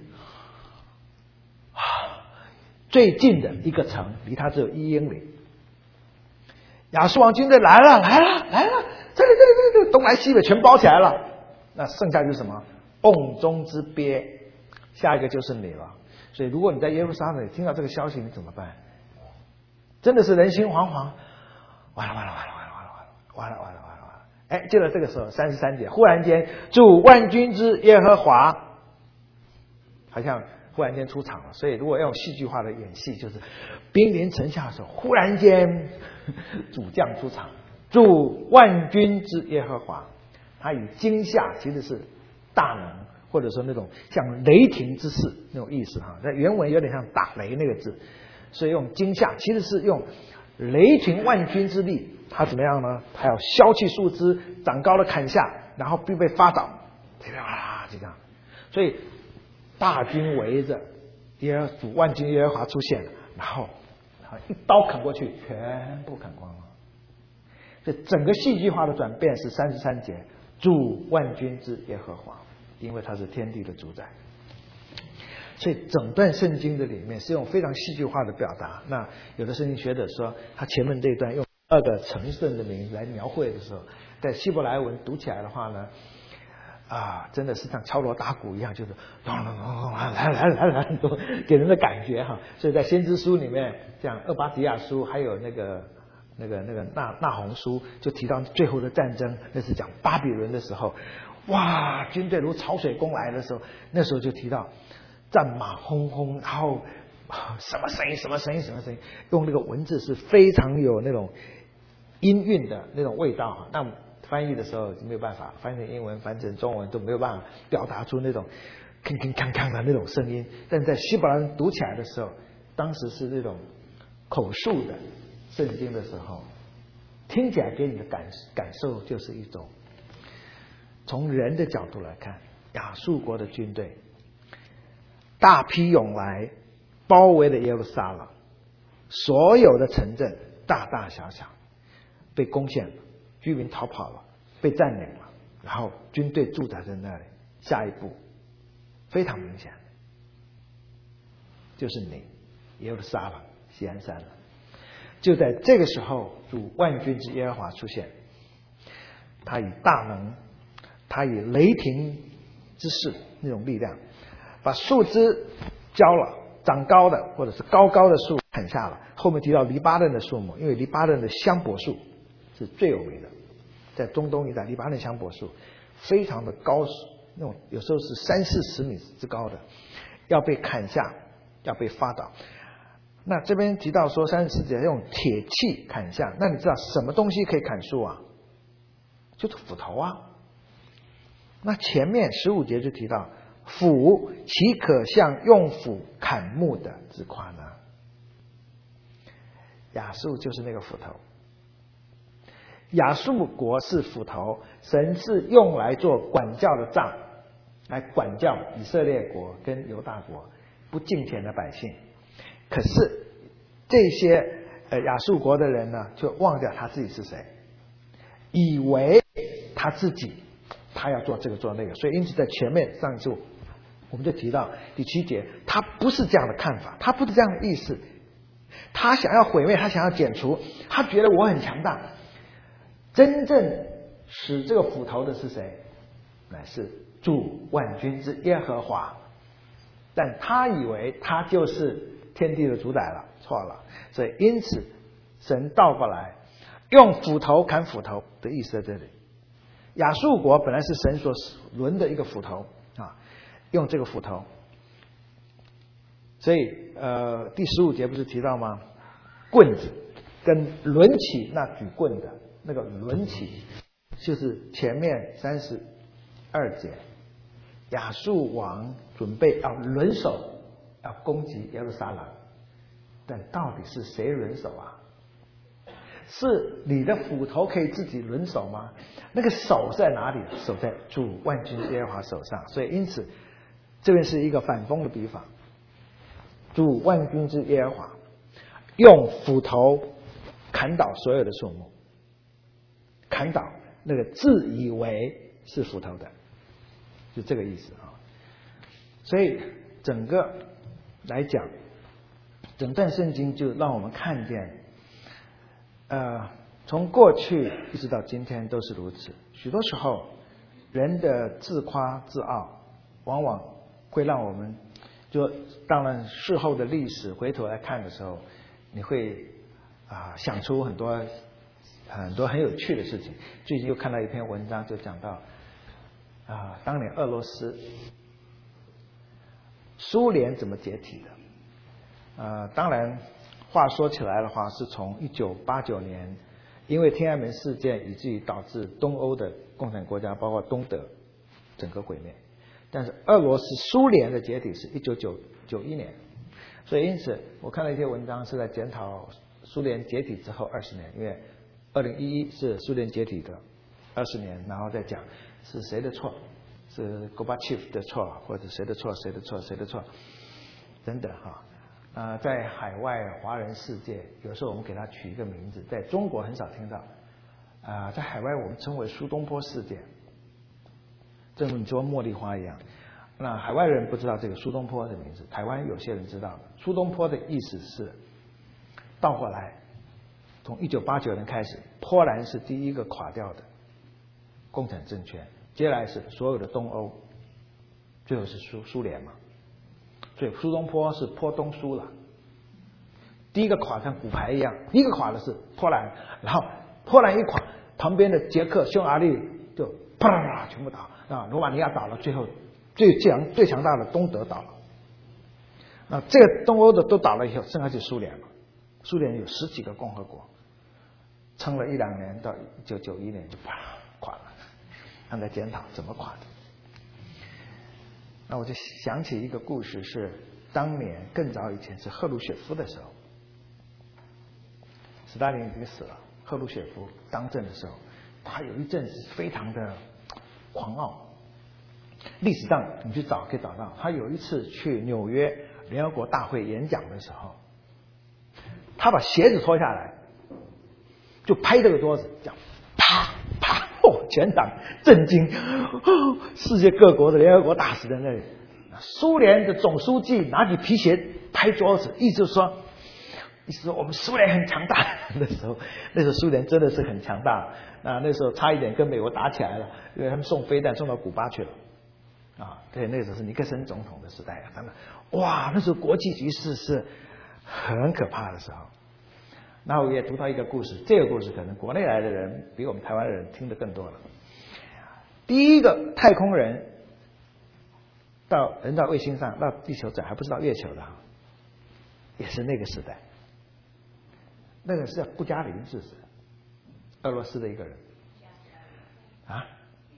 最近的一个城离他只有1英里，亚述王军队来了，这里东南西北全包起来了。那剩下就是什么？瓮中之鳖，下一个就是你了。所以如果你在耶路撒冷听到这个消息，你怎么办？真的是人心惶惶，完了。就在这个时候33节，忽然间主万军之耶和华好像忽然间出场了。所以如果用戏剧化的演戏，就是兵临城下的时候，忽然间主将出场，主万军之耶和华，他以惊吓其实是大能，或者说那种像雷霆之势那种意思在原文有点像打雷那个字，所以用惊吓其实是用雷霆万钧之力。他怎么样呢？他要削去树枝，长高的砍下，然后必被发倒，就这样。所以大军围着主万军耶和华出现了，然后一刀砍过去，全部砍光了。这整个戏剧化的转变是33节，主万军之耶和华，因为他是天地的主宰。所以整段圣经的里面是用非常戏剧化的表达。那有的圣经学者说，他前面这一段用2个城镇的名字来描绘的时候，在希伯来文读起来的话呢，真的是像敲锣打鼓一样，就是来，都给人的感觉所以在先知书里面，像厄巴迪亚书，还有那个纳鸿书，就提到最后的战争，那是讲巴比伦的时候，哇，军队如潮水攻来的时候，那时候就提到战马轰轰，然后什么声音，用那个文字是非常有那种音韵的那种味道。那翻译的时候就没有办法，翻译成英文、翻译成中文都没有办法表达出那种铿铿锵锵的那种声音，但在希伯来人读起来的时候，当时是那种口述的圣经的时候，听起来给你的感受就是一种，从人的角度来看，亚述国的军队大批涌来，包围了耶路撒冷，所有的城镇大大小小被攻陷了，居民逃跑了，被占领了，然后军队驻扎在那里。下一步非常明显，就是你耶路撒冷锡安山了。就在这个时候，主万军之耶和华出现，他以大能，他以雷霆之势那种力量，把树枝浇了，长高的或者是高高的树砍下了。后面提到黎巴嫩的树木，因为黎巴嫩的香柏树是最有名的，在中东一带，黎巴嫩香柏树非常的高，那种有时候是30-40米之高的，要被砍下，要被发倒。那这边提到说34节用铁器砍下，那你知道什么东西可以砍树啊？就是斧头啊。那前面15节就提到，斧岂可像用斧砍木的自夸呢？亚述就是那个斧头，亚述国是斧头，神是用来做管教的杖，来管教以色列国跟犹大国不敬虔的百姓。可是这些亚述国的人呢，就忘掉他自己是谁，以为他自己他要做这个做那个，所以因此在前面上一次我们就提到第7节，他不是这样的看法，他不是这样的意思，他想要毁灭，他想要剪除，他觉得我很强大。真正使这个斧头的是谁？乃是主万军之耶和华。但他以为他就是天地的主宰了，错了。所以因此神倒过来用斧头砍斧头的意思在这里。亚述国本来是神所抡的一个斧头啊，用这个斧头。所以第15节不是提到吗？棍子跟抡起那举棍的那个抡起，就是前面32节，亚述王准备要抡手要攻击耶路撒冷，但到底是谁抡手啊？是你的斧头可以自己抡手吗？那个手在哪里？手在主万军耶和华手上。所以因此这边是一个反讽的比方，主万军之耶和华用斧头砍倒所有的树木，砍倒那个自以为是斧头的，就这个意思啊。所以整个来讲，整段圣经就让我们看见从过去一直到今天都是如此。许多时候人的自夸自傲往往会让我们，就当然事后的历史回头来看的时候，你会想出很多很有趣的事情。最近又看到一篇文章，就讲到当年俄罗斯苏联怎么解体的。当然话说起来的话，是从1989年因为天安门事件以至于导致东欧的共产国家包括东德整个毁灭。但是俄罗斯苏联的解体是1991年，所以因此我看了一些文章是在检讨苏联解体之后20年，因为2011是苏联解体的20年，然后再讲是谁的错，是 Gorbachev 的错，或者谁的错等等在海外华人世界，有时候我们给它取一个名字，在中国很少听到在海外我们称为苏东坡事件，正如你说茉莉花一样。那海外人不知道这个苏东坡的名字，台湾有些人知道。苏东坡的意思是倒过来，从1989年开始，波兰是第一个垮掉的共产政权，接下来是所有的东欧，最后是苏联嘛。所以苏东坡是坡东苏了，第一个垮像骨牌一样，第一个垮的是波兰，然后波兰一垮，旁边的捷克、匈牙利就啪啦啦全部倒，罗马尼亚倒了，最后最强大的东德倒了。那这个东欧的都倒了以后，剩下就苏联了。苏联有10几个共和国，撑了1-2年，到1991年就啪垮了。他在检讨怎么垮的。 那我就想起一个故事，是当年更早以前是赫鲁雪夫的时候，斯大林已经死了，赫鲁雪夫当政的时候，他有一阵子非常的狂傲。历史上你去找可以找到，他有一次去纽约联合国大会演讲的时候，他把鞋子脱下来，就拍这个桌子，这样啪啪，全场震惊，世界各国的联合国大使在那里，苏联的总书记拿起皮鞋拍桌子，意思说我们苏联很强大。那时候苏联真的是很强大，那时候差一点跟美国打起来了，因为他们送飞弹送到古巴去了。对，那个时候是尼克森总统的时代，他们哇，那时候国际局势是很可怕的时候。那我也读到一个故事，这个故事可能国内来的人比我们台湾人听得更多了。第一个太空人到人造卫星上，到地球转，还不是到月球的，也是那个时代。那个是布加林，是谁？俄罗斯的一个人啊，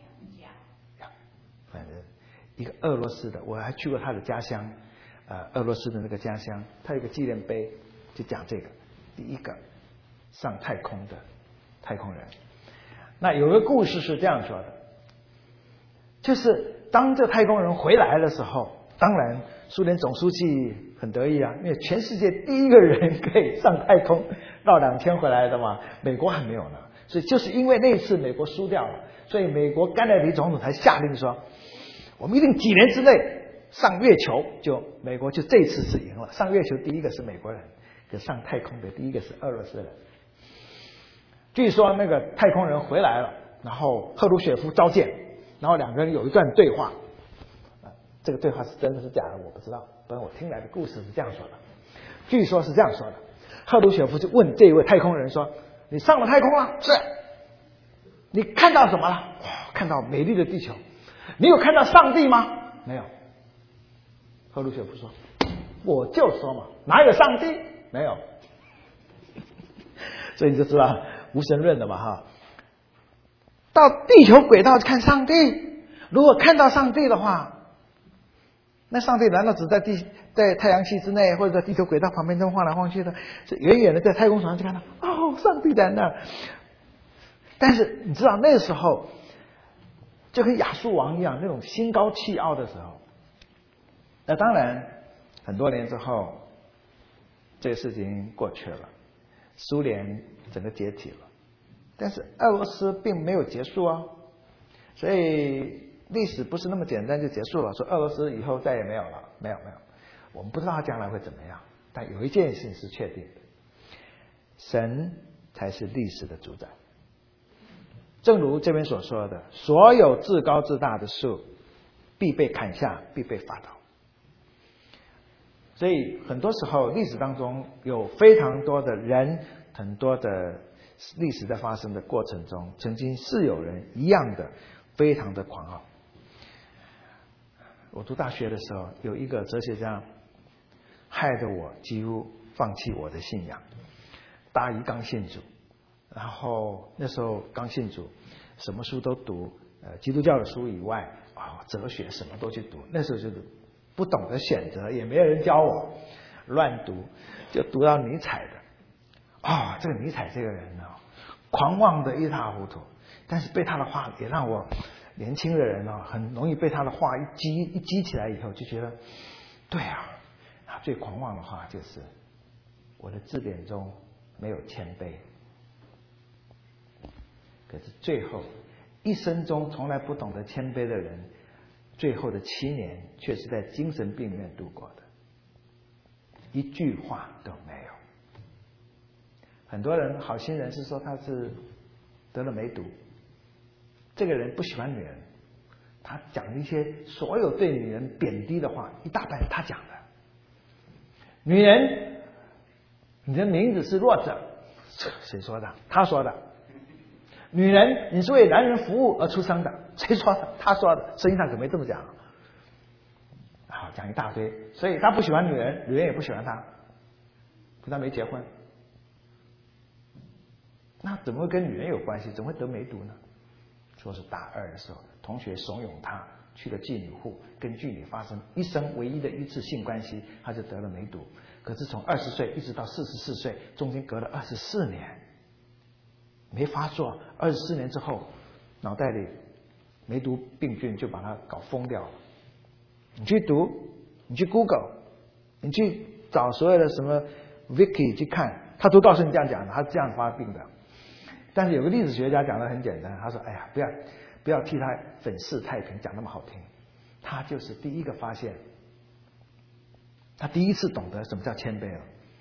反正一个俄罗斯的，我还去过他的家乡，俄罗斯的那个家乡，他有个纪念碑，就讲这个第一个上太空的太空人。那有个故事是这样说的，就是当这太空人回来的时候，当然苏联总书记很得意啊，因为全世界第一个人可以上太空绕2000回来的嘛，美国还没有呢。所以就是因为那一次美国输掉了，所以美国甘乃迪总统才下令说，我们一定几年之内上月球，就美国就这次是赢了。上月球第一个是美国人，可上太空的第一个是俄罗斯人。据说那个太空人回来了，然后赫鲁雪夫召见，然后两个人有一段对话，这个对话是真的是假的我不知道，但我听来的故事是这样说的，据说是这样说的。赫鲁雪夫就问这位太空人说，你上了太空了？是。你看到什么了？看到美丽的地球。你有看到上帝吗？没有。赫鲁雪夫说，我就说嘛，哪有上帝？没有。所以你就知道无神论的嘛哈。到地球轨道看上帝，如果看到上帝的话，那上帝难道只在太阳系之内，或者在地球轨道旁边这么晃来晃去的？是远远的在太空船就看到上帝在那儿。但是你知道那时候就跟亚述王一样，那种心高气傲的时候。那当然很多年之后这个事情过去了，苏联整个解体了，但是俄罗斯并没有结束啊。所以历史不是那么简单就结束了，说俄罗斯以后再也没有了，没有，我们不知道它将来会怎么样。但有一件事是确定的，神才是历史的主宰。正如这边所说的，所有自高自大的树必被砍下，必被伐倒。所以很多时候历史当中有非常多的人，很多的历史在发生的过程中，曾经是有人一样的非常的狂傲。我读大学的时候，有一个哲学家害得我几乎放弃我的信仰。大一刚信主，然后那时候刚信主，什么书都读，基督教的书以外，哲学什么都去读。那时候就是不懂得选择，也没有人教我，乱读，就读到尼采的。这个尼采这个人呢，狂妄的一塌糊涂，但是被他的话也让我年轻的人很容易被他的话一激起来以后，就觉得对啊，他最狂妄的话就是我的字典中没有谦卑。可是最后一生中从来不懂得谦卑的人，最后的7年却是在精神病院度过的，一句话都没有。很多人好心人是说他是得了梅毒，这个人不喜欢女人，他讲一些所有对女人贬低的话，一大半是他讲的。女人，你的名字是弱者，谁说的？他说的。女人，你是为男人服务而出生的，谁说的？他说的。圣经上可没这么讲。讲一大堆，所以他不喜欢女人，女人也不喜欢他，可他没结婚。那怎么会跟女人有关系？怎么会得梅毒呢？说是大2的时候，同学怂恿他去了妓女户，跟妓女发生一生唯一的一次性关系，他就得了梅毒。可是从20岁一直到44岁，中间隔了24年，没发作。24年之后，脑袋里梅毒病菌就把他搞疯掉了。你去读，你去 Google， 你去找所有的什么 Wiki 去看，他都告诉你这样讲的，他是这样发病的。但是有个历史学家讲的很简单，他说：“哎呀，不要替他粉饰太平，讲那么好听。他就是第一个发现，他第一次懂得什么叫谦卑了。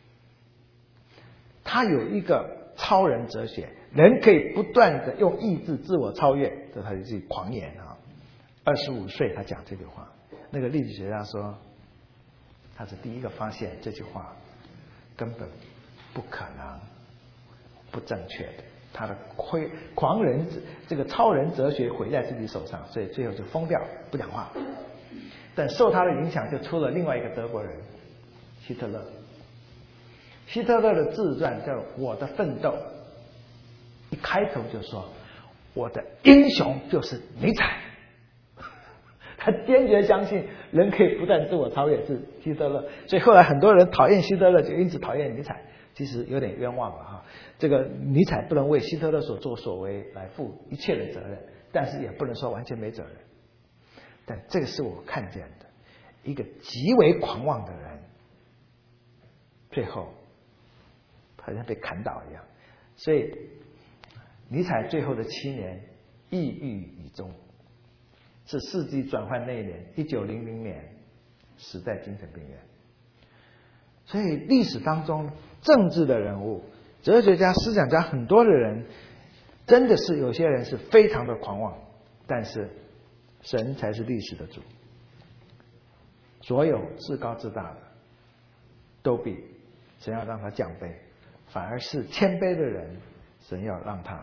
他有一个超人哲学，人可以不断的用意志自我超越，这他就是狂言啊。25岁他讲这句话，那个历史学家说，他是第一个发现这句话根本不可能不正确的。”他的狂人这个超人哲学毁在自己手上，所以最后就疯掉，不讲话。但受他的影响，就出了另外一个德国人希特勒。希特勒的自传叫《我的奋斗》，一开头就说：“我的英雄就是尼采。”他坚决相信人可以不断自我超越，是希特勒。所以后来很多人讨厌希特勒，就因此讨厌尼采。其实有点冤枉了哈，这个尼采不能为希特勒所作所为来负一切的责任，但是也不能说完全没责任。但这个是我看见的一个极为狂妄的人，最后好像被砍倒一样。所以尼采最后的7年抑郁以终，是世纪转换那一年1900年死在精神病院。所以历史当中政治的人物、哲学家、思想家很多的人，真的是有些人是非常的狂妄，但是神才是历史的主。所有自高自大的都比神要让他降卑，反而是谦卑的人，神要让他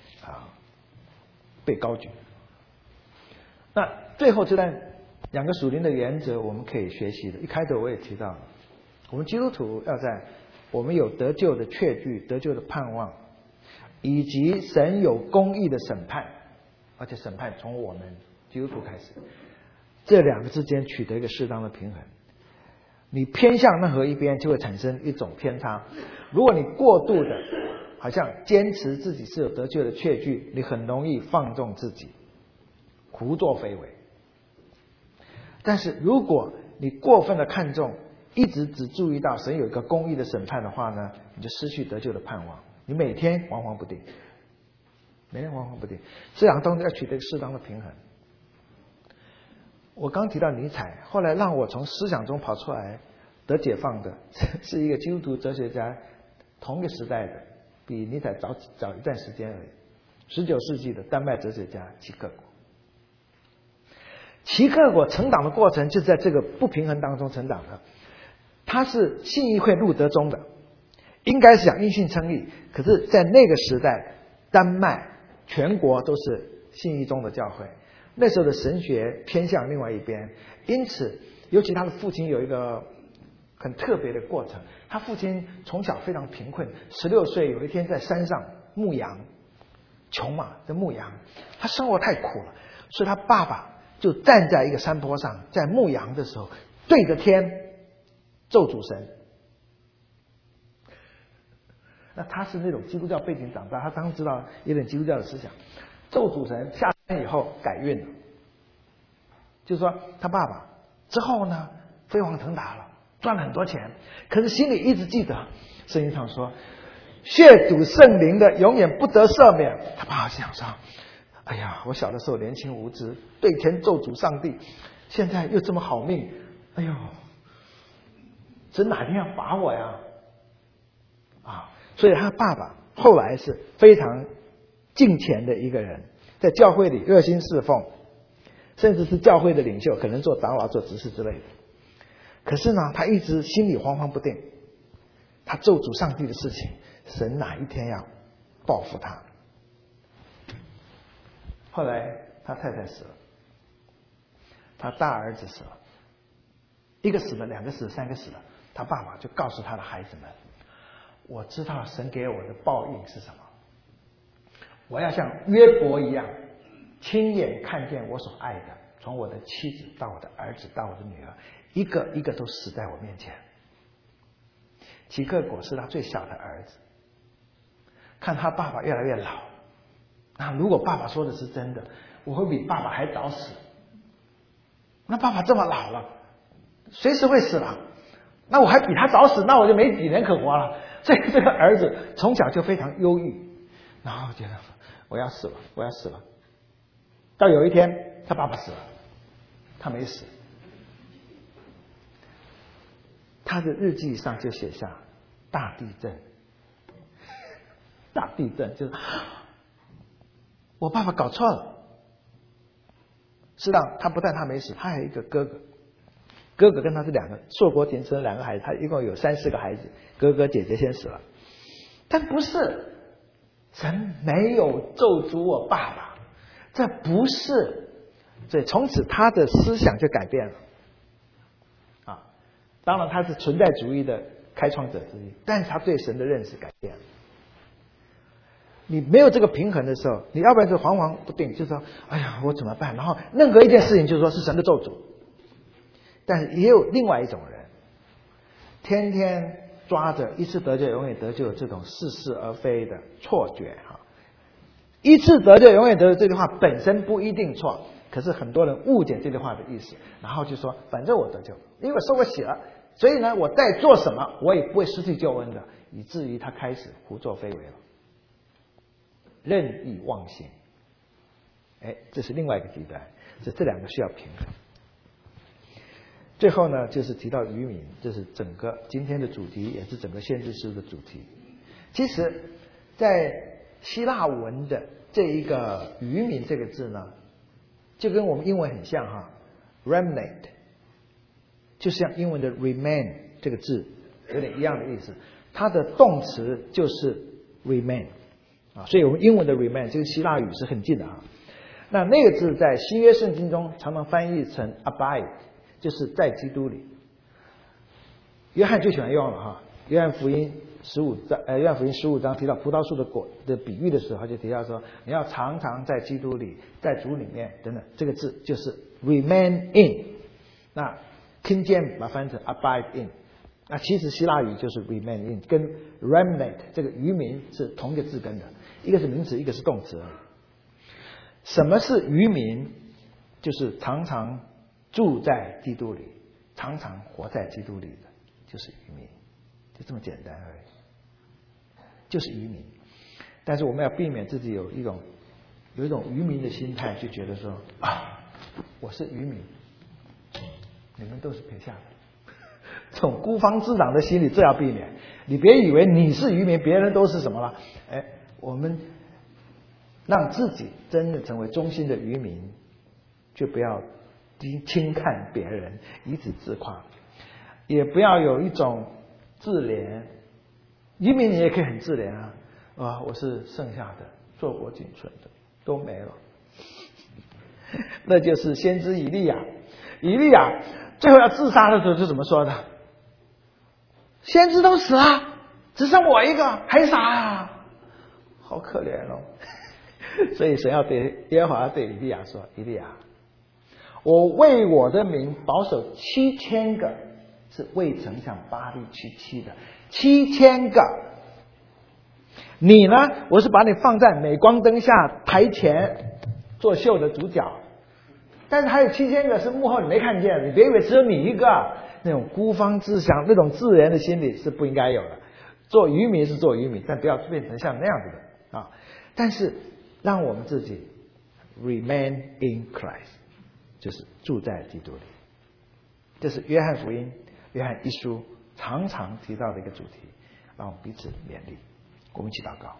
被高举。那最后这段2个属灵的原则我们可以学习的，一开头我也提到了，我们基督徒要在我们有得救的确据、得救的盼望，以及神有公义的审判，而且审判从我们基督徒开始，这2个之间取得一个适当的平衡。你偏向任何一边，就会产生一种偏差。如果你过度的好像坚持自己是有得救的确据，你很容易放纵自己，胡作非为。但是如果你过分的看重，一直只注意到神有一个公义的审判的话呢，你就失去得救的盼望，你每天惶惶不定，每天惶惶不定。这2个东西要取得适当的平衡。我刚提到尼采，后来让我从思想中跑出来得解放的是一个基督徒哲学家，同一个时代的，比尼采早一段时间而已，19世纪的丹麦哲学家齐克果。齐克果成长的过程就是在这个不平衡当中成长的。他是信义会路德宗的，应该是讲因信称义，可是在那个时代，丹麦全国都是信义宗的教会，那时候的神学偏向另外一边，因此尤其他的父亲有一个很特别的过程。他父亲从小非常贫困，16岁有一天在山上牧羊，穷嘛，在牧羊，他生活太苦了，所以他爸爸就站在一个山坡上，在牧羊的时候对着天咒诅神。那他是那种基督教背景长大，他当时知道有点基督教的思想，咒诅神，下山以后改运了。就是说他爸爸之后呢飞黄腾达了，赚了很多钱，可是心里一直记得圣经上说亵渎圣灵的永远不得赦免。他爸爸想说，哎呀，我小的时候年轻无知，对天咒诅上帝，现在又这么好命，哎呦，神哪天要罚我呀？所以他爸爸后来是非常敬虔的一个人，在教会里热心侍奉，甚至是教会的领袖，可能做长老、做执事之类的。可是呢，他一直心里惶惶不定，他咒诅上帝的事情，神哪一天要报复他？后来他太太死了，他大儿子死了，一个死了，2个死了，3个死了。他爸爸就告诉他的孩子们，我知道神给我的报应是什么，我要像约伯一样亲眼看见我所爱的从我的妻子到我的儿子到我的女儿，一个一个都死在我面前。齐克果是他最小的儿子，看他爸爸越来越老，那如果爸爸说的是真的，我会比爸爸还早死。那爸爸这么老了，随时会死了，那我还比他早死，那我就没几年可活了。所以这个儿子从小就非常忧郁，然后觉得我要死了，我要死了。到有一天他爸爸死了，他没死，他的日记上就写下大地震。大地震就是我爸爸搞错了。是的，他不但他没死，他还有一个哥哥，哥哥跟他是两个硕果仅存的两个孩子，他一共有3、4个孩子，哥哥姐姐先死了。但不是，神没有咒诅我爸爸，这不是，所以从此他的思想就改变了。当然他是存在主义的开创者之一，但是他对神的认识改变了。你没有这个平衡的时候，你要不然就惶惶不定，就说哎呀我怎么办，然后任何一件事情就是说是神的咒诅。但是也有另外一种人，天天抓着一次得救永远得救这种似是而非的错觉。一次得救永远得救这句话本身不一定错，可是很多人误解这句话的意思，然后就说反正我得救，因为受过洗了，所以呢我再做什么我也不会失去救恩的，以至于他开始胡作非为了，任意妄行。这是另外一个极端，这两个需要平衡。最后呢就是提到渔民，这是整个今天的主题，也是整个先知书的主题。其实在希腊文的这一个渔民这个字呢，就跟我们英文很像remnant 就像英文的 remain 这个字有点一样的意思，它的动词就是 remain 所以我们英文的 remain 这个希腊语是很近的那个字在新约圣经中常常翻译成 abide， 就是在基督里。约翰最喜欢用了约翰福音15章提到葡萄树的果的比喻的时候，他就提到说你要常常在基督里，在主里面等等，这个字就是 remain in。 那 King James 把它翻成 abide in， 那其实希腊语就是 remain in， 跟 remnant 这个渔民是同一个字根的，一个是名词，一个是动词。什么是渔民？就是常常住在基督里，常常活在基督里的就是渔民，就这么简单而已，就是渔民。但是我们要避免自己有一种渔民的心态，就觉得说我是渔民，你们都是撇下的，这种孤芳自赏的心理最要避免。你别以为你是渔民，别人都是什么了。我们让自己真的成为忠心的渔民，就不要轻看别人，以此自夸，也不要有一种自怜。渔民你也可以很自怜我是剩下的，硕果仅存的都没了。那就是先知以利亚，以利亚最后要自杀的时候是怎么说的？先知都死了，只剩我一个，还傻好可怜哦。所以神要对耶和华对以利亚说，以利亚，我为我的名保守7000个是未曾向巴力屈膝的，7000个。你呢，我是把你放在镁光灯下台前做秀的主角，但是还有7000个是幕后你没看见，你别以为只有你一个，那种孤芳自赏，那种自怜的心理是不应该有的。做渔民是做渔民，但不要变成像那样子的但是让我们自己 remain in Christ， 就是住在基督里。这是约翰福音、约翰一书常常提到的一个主题，让我们彼此勉励。我们一起祷告。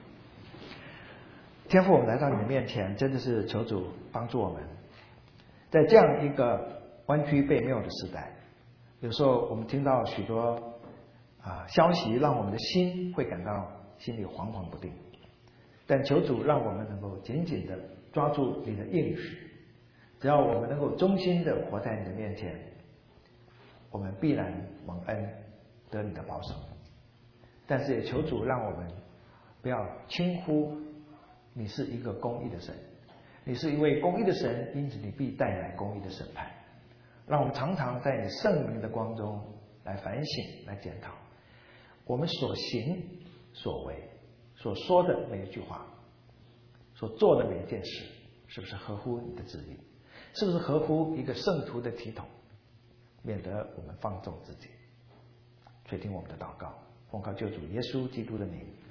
天父，我们来到你的面前，真的是求主帮助我们，在这样一个弯曲悖谬的时代，有时候我们听到许多消息，让我们的心会感到心里惶惶不定。但求主让我们能够紧紧的抓住你的应许，只要我们能够忠心的活在你的面前，我们必然蒙恩得你的保守。但是也求主让我们不要轻忽你是一个公义的神， 你是一位公义的神，因此你必带来公义的审判。让我们常常在你圣灵的光中来反省、来检讨我们所行所为、所说的每一句话、所做的每一件事，是不是合乎你的旨意？是不是合乎一个圣徒的体统？免得我们放纵自己。垂听我们的祷告，奉靠救主耶稣基督的名。